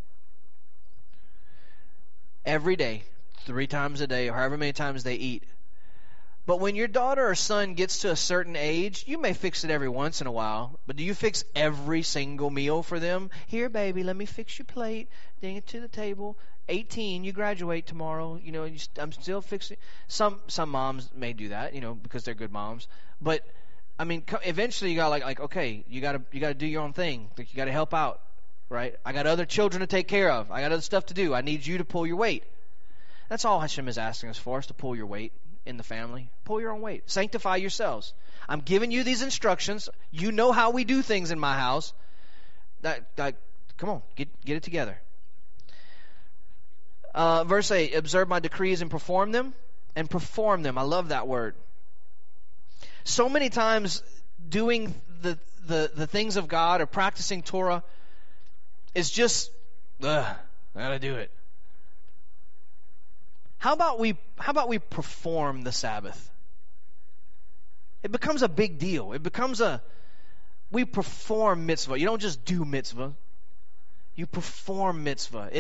every day, 3 times a day, or however many times they eat. But when your daughter or son gets to a certain age, you may fix it every once in a while, but do you fix every single meal for them? Here, baby, let me fix your plate, bring it to the table. 18, you graduate tomorrow. I'm still fixing. Some moms may do that, because they're good moms. But I mean, eventually you got okay, you got to do your own thing. You got to help out, right? I got other children to take care of. I got other stuff to do. I need you to pull your weight. That's all Hashem is asking us for, is to pull your weight in the family. Pull your own weight. Sanctify yourselves. I'm giving you these instructions. You know how we do things in my house. Come on, get it together. Verse 8, observe my decrees and perform them. And perform them. I love that word. So many times doing the things of God or practicing Torah is just, I gotta do it. How about we perform the Sabbath? It becomes a big deal. It becomes we perform mitzvah. You don't just do mitzvah. You perform mitzvah.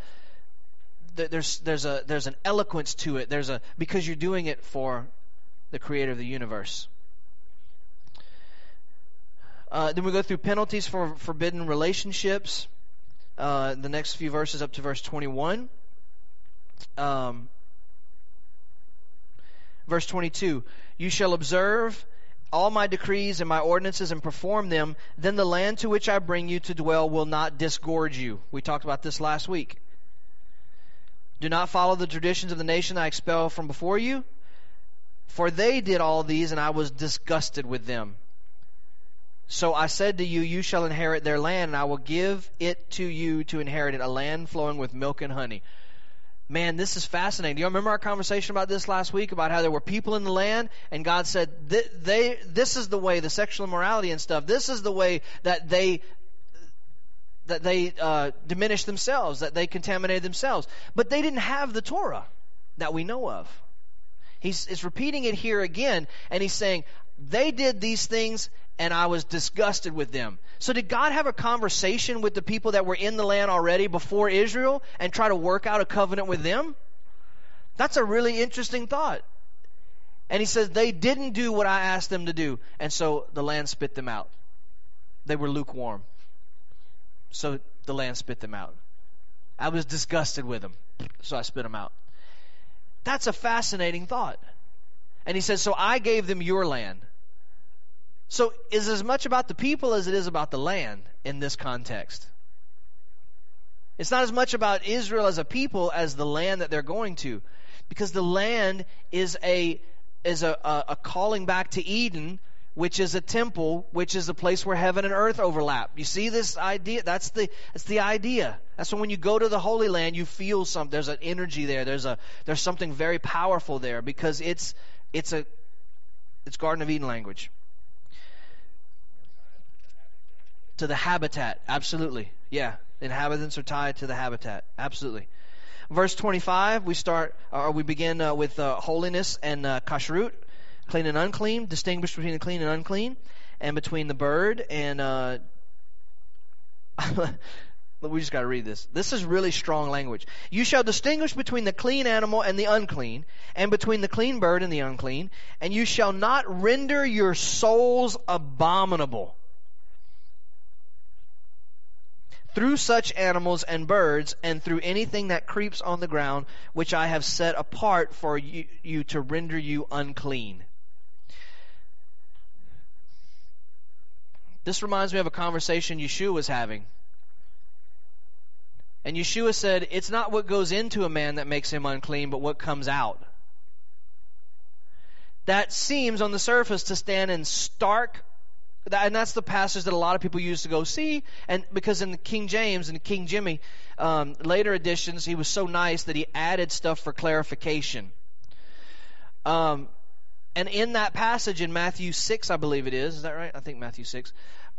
There's an eloquence to it. Because you're doing it for the Creator of the universe. Then we go through penalties for forbidden relationships. The next few verses up to verse 21. Verse 22, you shall observe all my decrees and my ordinances and perform them, then the land to which I bring you to dwell will not disgorge you. We talked about this last week. Do not follow the traditions of the nation I expel from before you, for they did all these, and I was disgusted with them. So I said to you, you shall inherit their land, and I will give it to you to inherit it, a land flowing with milk and honey. Man, this is fascinating. Do you remember our conversation about this last week, about how there were people in the land, and God said, this is the way, the sexual immorality and stuff, this is the way that they diminished themselves, that they contaminated themselves. But they didn't have the Torah that we know of. He's repeating it here again, and he's saying, they did these things, and I was disgusted with them. So did God have a conversation with the people that were in the land already before Israel and try to work out a covenant with them? That's a really interesting thought. And he says, they didn't do what I asked them to do. And so the land spit them out. They were lukewarm. So the land spit them out. I was disgusted with them. So I spit them out. That's a fascinating thought. And he says, so I gave them your land. So is as much about the people as it is about the land in this context. It's not as much about Israel as a people as the land that they're going to. Because the land is a calling back to Eden, which is a temple, which is a place where heaven and earth overlap. You see this idea? That's the idea. That's when you go to the Holy Land, you feel something. There's an energy there. There's something very powerful there because it's Garden of Eden language. To the habitat, absolutely. Yeah, inhabitants are tied to the habitat, absolutely. Verse 25, we begin with holiness and kashrut, clean and unclean, distinguish between the clean and unclean, and between the bird and we just got to read this. This is really strong language. You shall distinguish between the clean animal and the unclean, and between the clean bird and the unclean, and you shall not render your souls abominable through such animals and birds, and through anything that creeps on the ground, which I have set apart for you to render you unclean. This reminds me of a conversation Yeshua was having. And Yeshua said, it's not what goes into a man that makes him unclean, but what comes out. That seems on the surface to stand in stark, and that's the passage that a lot of people use to go see, and because in the King James and King Jimmy, later editions, he was so nice that he added stuff for clarification. And in that passage in Matthew 6, I believe it is that right? I think Matthew 6.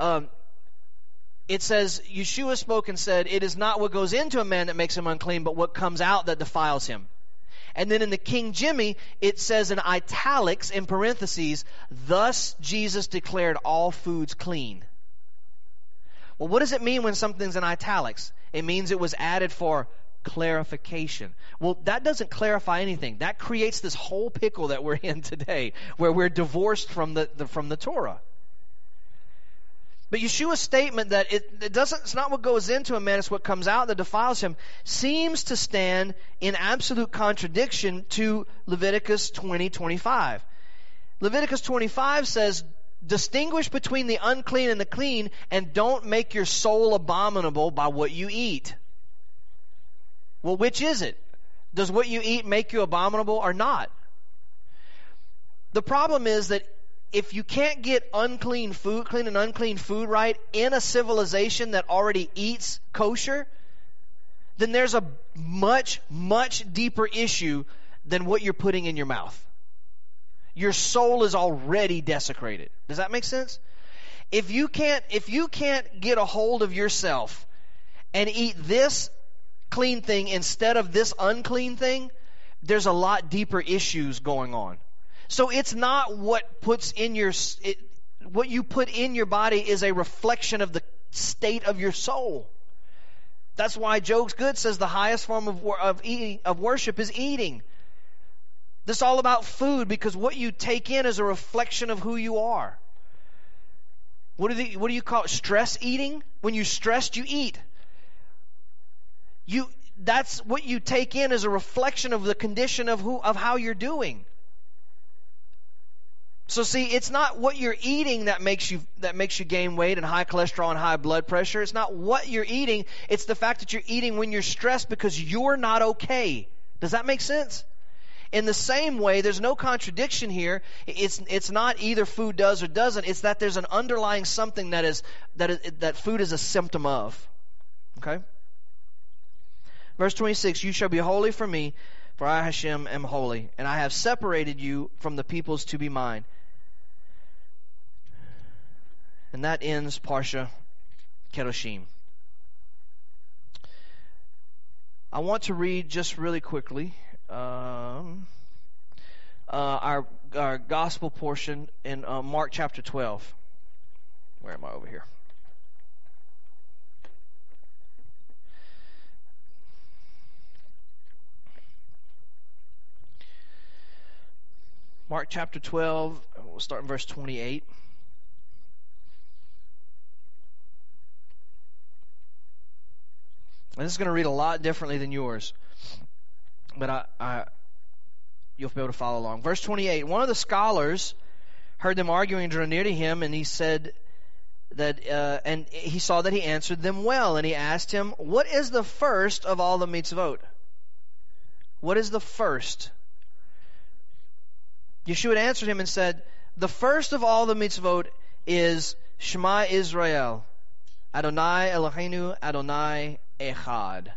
It says, Yeshua spoke and said, it is not what goes into a man that makes him unclean, but what comes out that defiles him. And then in the King Jimmy, it says in italics, in parentheses, thus Jesus declared all foods clean. Well, what does it mean when something's in italics? It means it was added for clarification. Well, that doesn't clarify anything. That creates this whole pickle that we're in today, where we're divorced from the Torah. But Yeshua's statement that it's not what goes into a man, it's what comes out that defiles him, seems to stand in absolute contradiction to Leviticus 20:25. Leviticus 25 says, distinguish between the unclean and the clean, and don't make your soul abominable by what you eat. Well, which is it? Does what you eat make you abominable or not? The problem is that if you can't get clean and unclean food right in a civilization that already eats kosher, then there's a much, much deeper issue than what you're putting in your mouth. Your soul is already desecrated. Does that make sense? If you can't get a hold of yourself and eat this clean thing instead of this unclean thing, there's a lot deeper issues going on. So it's not what you put in your body is a reflection of the state of your soul. That's why Job Good says the highest form of worship is eating. This is all about food, because what you take in is a reflection of who you are. What do you call it? Stress eating? When you're stressed, you eat. That's what you take in is a reflection of the condition of how you're doing. So see, it's not what you're eating that makes you gain weight and high cholesterol and high blood pressure. It's not what you're eating. It's the fact that you're eating when you're stressed because you're not okay. Does that make sense? In the same way, there's no contradiction here. It's not either food does or doesn't. It's that there's an underlying something that food is a symptom of. Okay? Verse 26, you shall be holy for me, for I Hashem am holy, and I have separated you from the peoples to be mine. And that ends Parsha Kedoshim. I want to read just really quickly our gospel portion in Mark chapter 12. Where am I over here? Mark chapter 12, we'll start in verse 28. And this is going to read a lot differently than yours, but you'll be able to follow along. Verse 28, one of the scholars heard them arguing and drew near to him, and he said that, and he saw that he answered them well, and he asked him, what is the first of all the mitzvot? What is the first? Yeshua answered him and said, the first of all the mitzvot is Shema Israel, Adonai Eloheinu, Adonai Echad.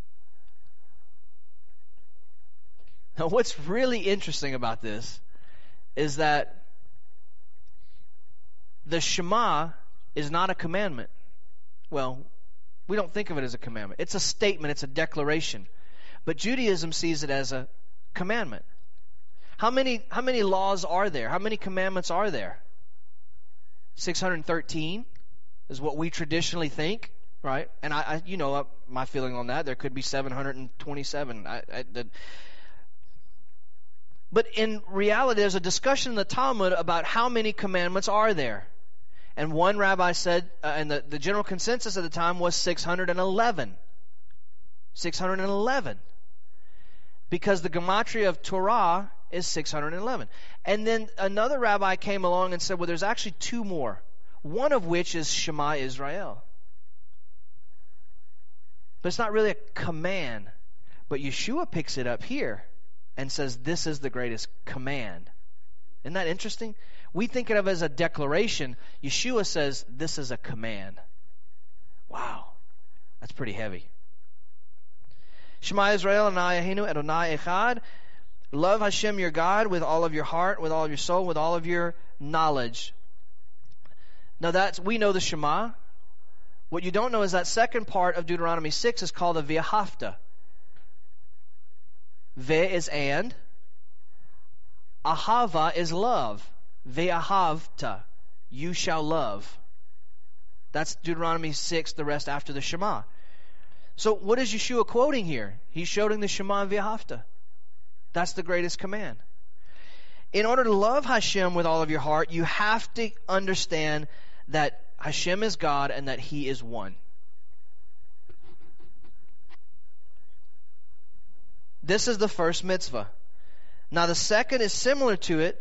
Now what's really interesting about this is that the Shema is not a commandment. Well, we don't think of it as a commandment. It's a statement, it's a declaration. But Judaism sees it as a commandment. How many laws are there? How many commandments are there? 613 is what we traditionally think, right? And I my feeling on that, there could be 727. But in reality, there's a discussion in the Talmud about how many commandments are there. And one rabbi said, and the general consensus at the time was 611. 611. Because the gematria of Torah is 611. And then another rabbi came along and said, well, there's actually two more. One of which is Shema Israel. But it's not really a command. But Yeshua picks it up here and says, this is the greatest command. Isn't that interesting? We think of it as a declaration. Yeshua says, this is a command. Wow. That's pretty heavy. Shema Israel, Adonai Eloheinu, Adonai Echad. Love Hashem your God with all of your heart, with all of your soul, with all of your knowledge. Now we know the Shema. What you don't know is that second part of Deuteronomy 6 is called a Ve'ahavta. Ve is and. Ahava is love. Ve'ahavta. You shall love. That's Deuteronomy 6, the rest after the Shema. So what is Yeshua quoting here? He's quoting the Shema and Ve'ahavta. That's the greatest command. In order to love Hashem with all of your heart, you have to understand that Hashem is God and that He is one. This is the first mitzvah. Now the second is similar to it.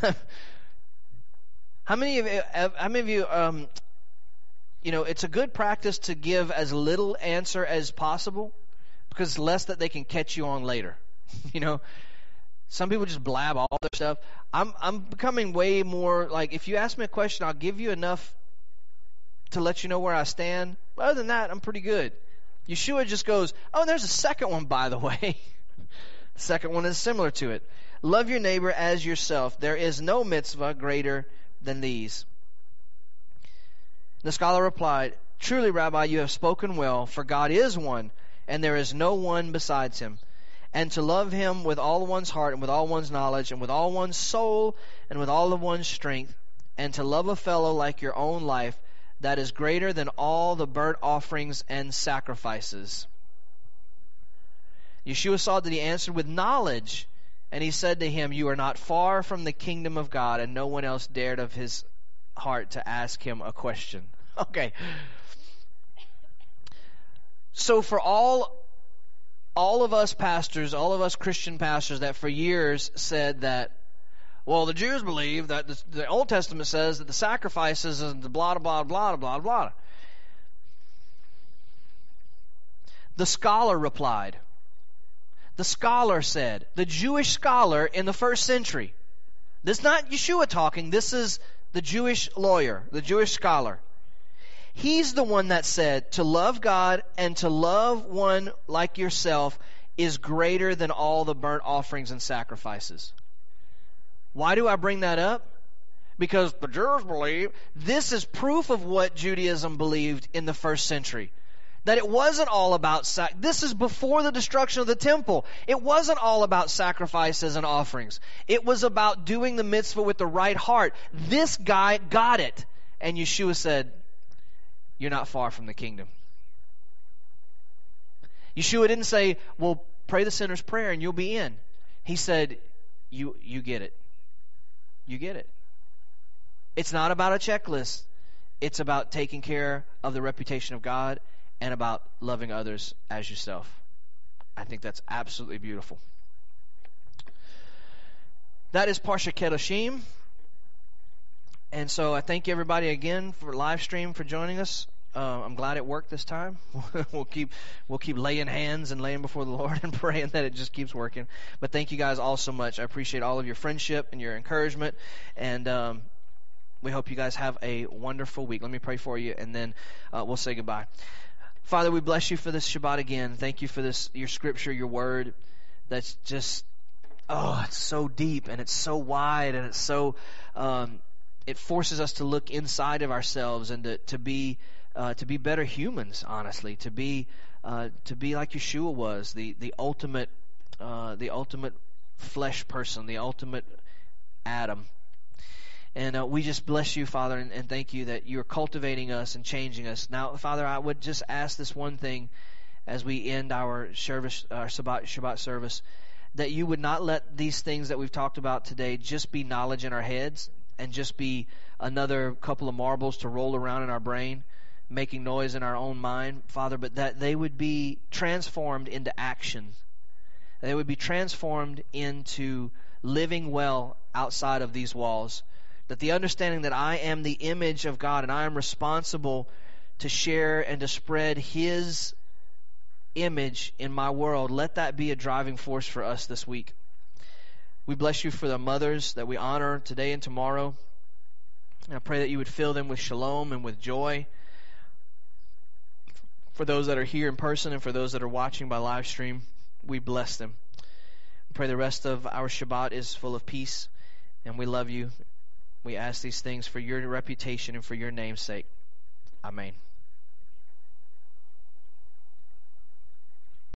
How many of you, it's a good practice to give as little answer as possible, because it's less that they can catch you on later. Some people just blab all their stuff. I'm becoming way more like, if you ask me a question, I'll give you enough to let you know where I stand. But other than that, I'm pretty good. Yeshua just goes, oh, there's a second one, by the way. The second one is similar to it. Love your neighbor as yourself. There is no mitzvah greater than these. The scholar replied, truly, Rabbi, you have spoken well, for God is one, and there is no one besides Him. And to love Him with all one's heart, and with all one's knowledge, and with all one's soul, and with all of one's strength, and to love a fellow like your own life, that is greater than all the burnt offerings and sacrifices. Yeshua saw that he answered with knowledge, and he said to him, you are not far from the kingdom of God. And no one else dared of his heart to ask him a question. Okay. So for all of us pastors, all of us Christian pastors that for years said that, well, the Jews believe that the Old Testament says that the sacrifices and the blah, blah, blah, blah, blah. The scholar replied. The scholar said, the Jewish scholar in the first century. This is not Yeshua talking. This is the Jewish lawyer, the Jewish scholar. He's the one that said to love God and to love one like yourself is greater than all the burnt offerings and sacrifices. Why do I bring that up? Because the Jews believe this is proof of what Judaism believed in the first century. That it wasn't all about this is before the destruction of the temple. It wasn't all about sacrifices and offerings. It was about doing the mitzvah with the right heart. This guy got it. And Yeshua said, you're not far from the kingdom. Yeshua didn't say, well, pray the sinner's prayer and you'll be in. He said, you get it. you get it. It's not about a checklist. It's about taking care of the reputation of God and about loving others as yourself. I think that's absolutely beautiful. That is Parsha Kedoshim. And so I thank everybody again for live stream for joining us. I'm glad it worked this time. We'll keep laying hands and laying before the Lord and praying that it just keeps working. But thank you guys all so much. I appreciate all of your friendship and your encouragement. And we hope you guys have a wonderful week. Let me pray for you, and then we'll say goodbye. Father, we bless you for this Shabbat again. Thank you for this, your scripture, your word. That's just, it's so deep and it's so wide and it's so, it forces us to look inside of ourselves and to be better humans. Honestly, to be like Yeshua was, the ultimate flesh person, the ultimate Adam. And we just bless you, Father, and thank you that you're cultivating us and changing us. Now, Father, I would just ask this one thing as we end our service, our Shabbat service, that you would not let these things that we've talked about today just be knowledge in our heads and just be another couple of marbles to roll around in our brain, making noise in our own mind, Father, but that they would be transformed into action. They would be transformed into living well outside of these walls. That the understanding that I am the image of God and I am responsible to share and to spread His image in my world, let that be a driving force for us this week. We bless you for the mothers that we honor today and tomorrow. And I pray that you would fill them with shalom and with joy. For those that are here in person and for those that are watching by live stream, we bless them. We pray the rest of our Shabbat is full of peace, and we love you. We ask these things for your reputation and for your name's sake. Amen.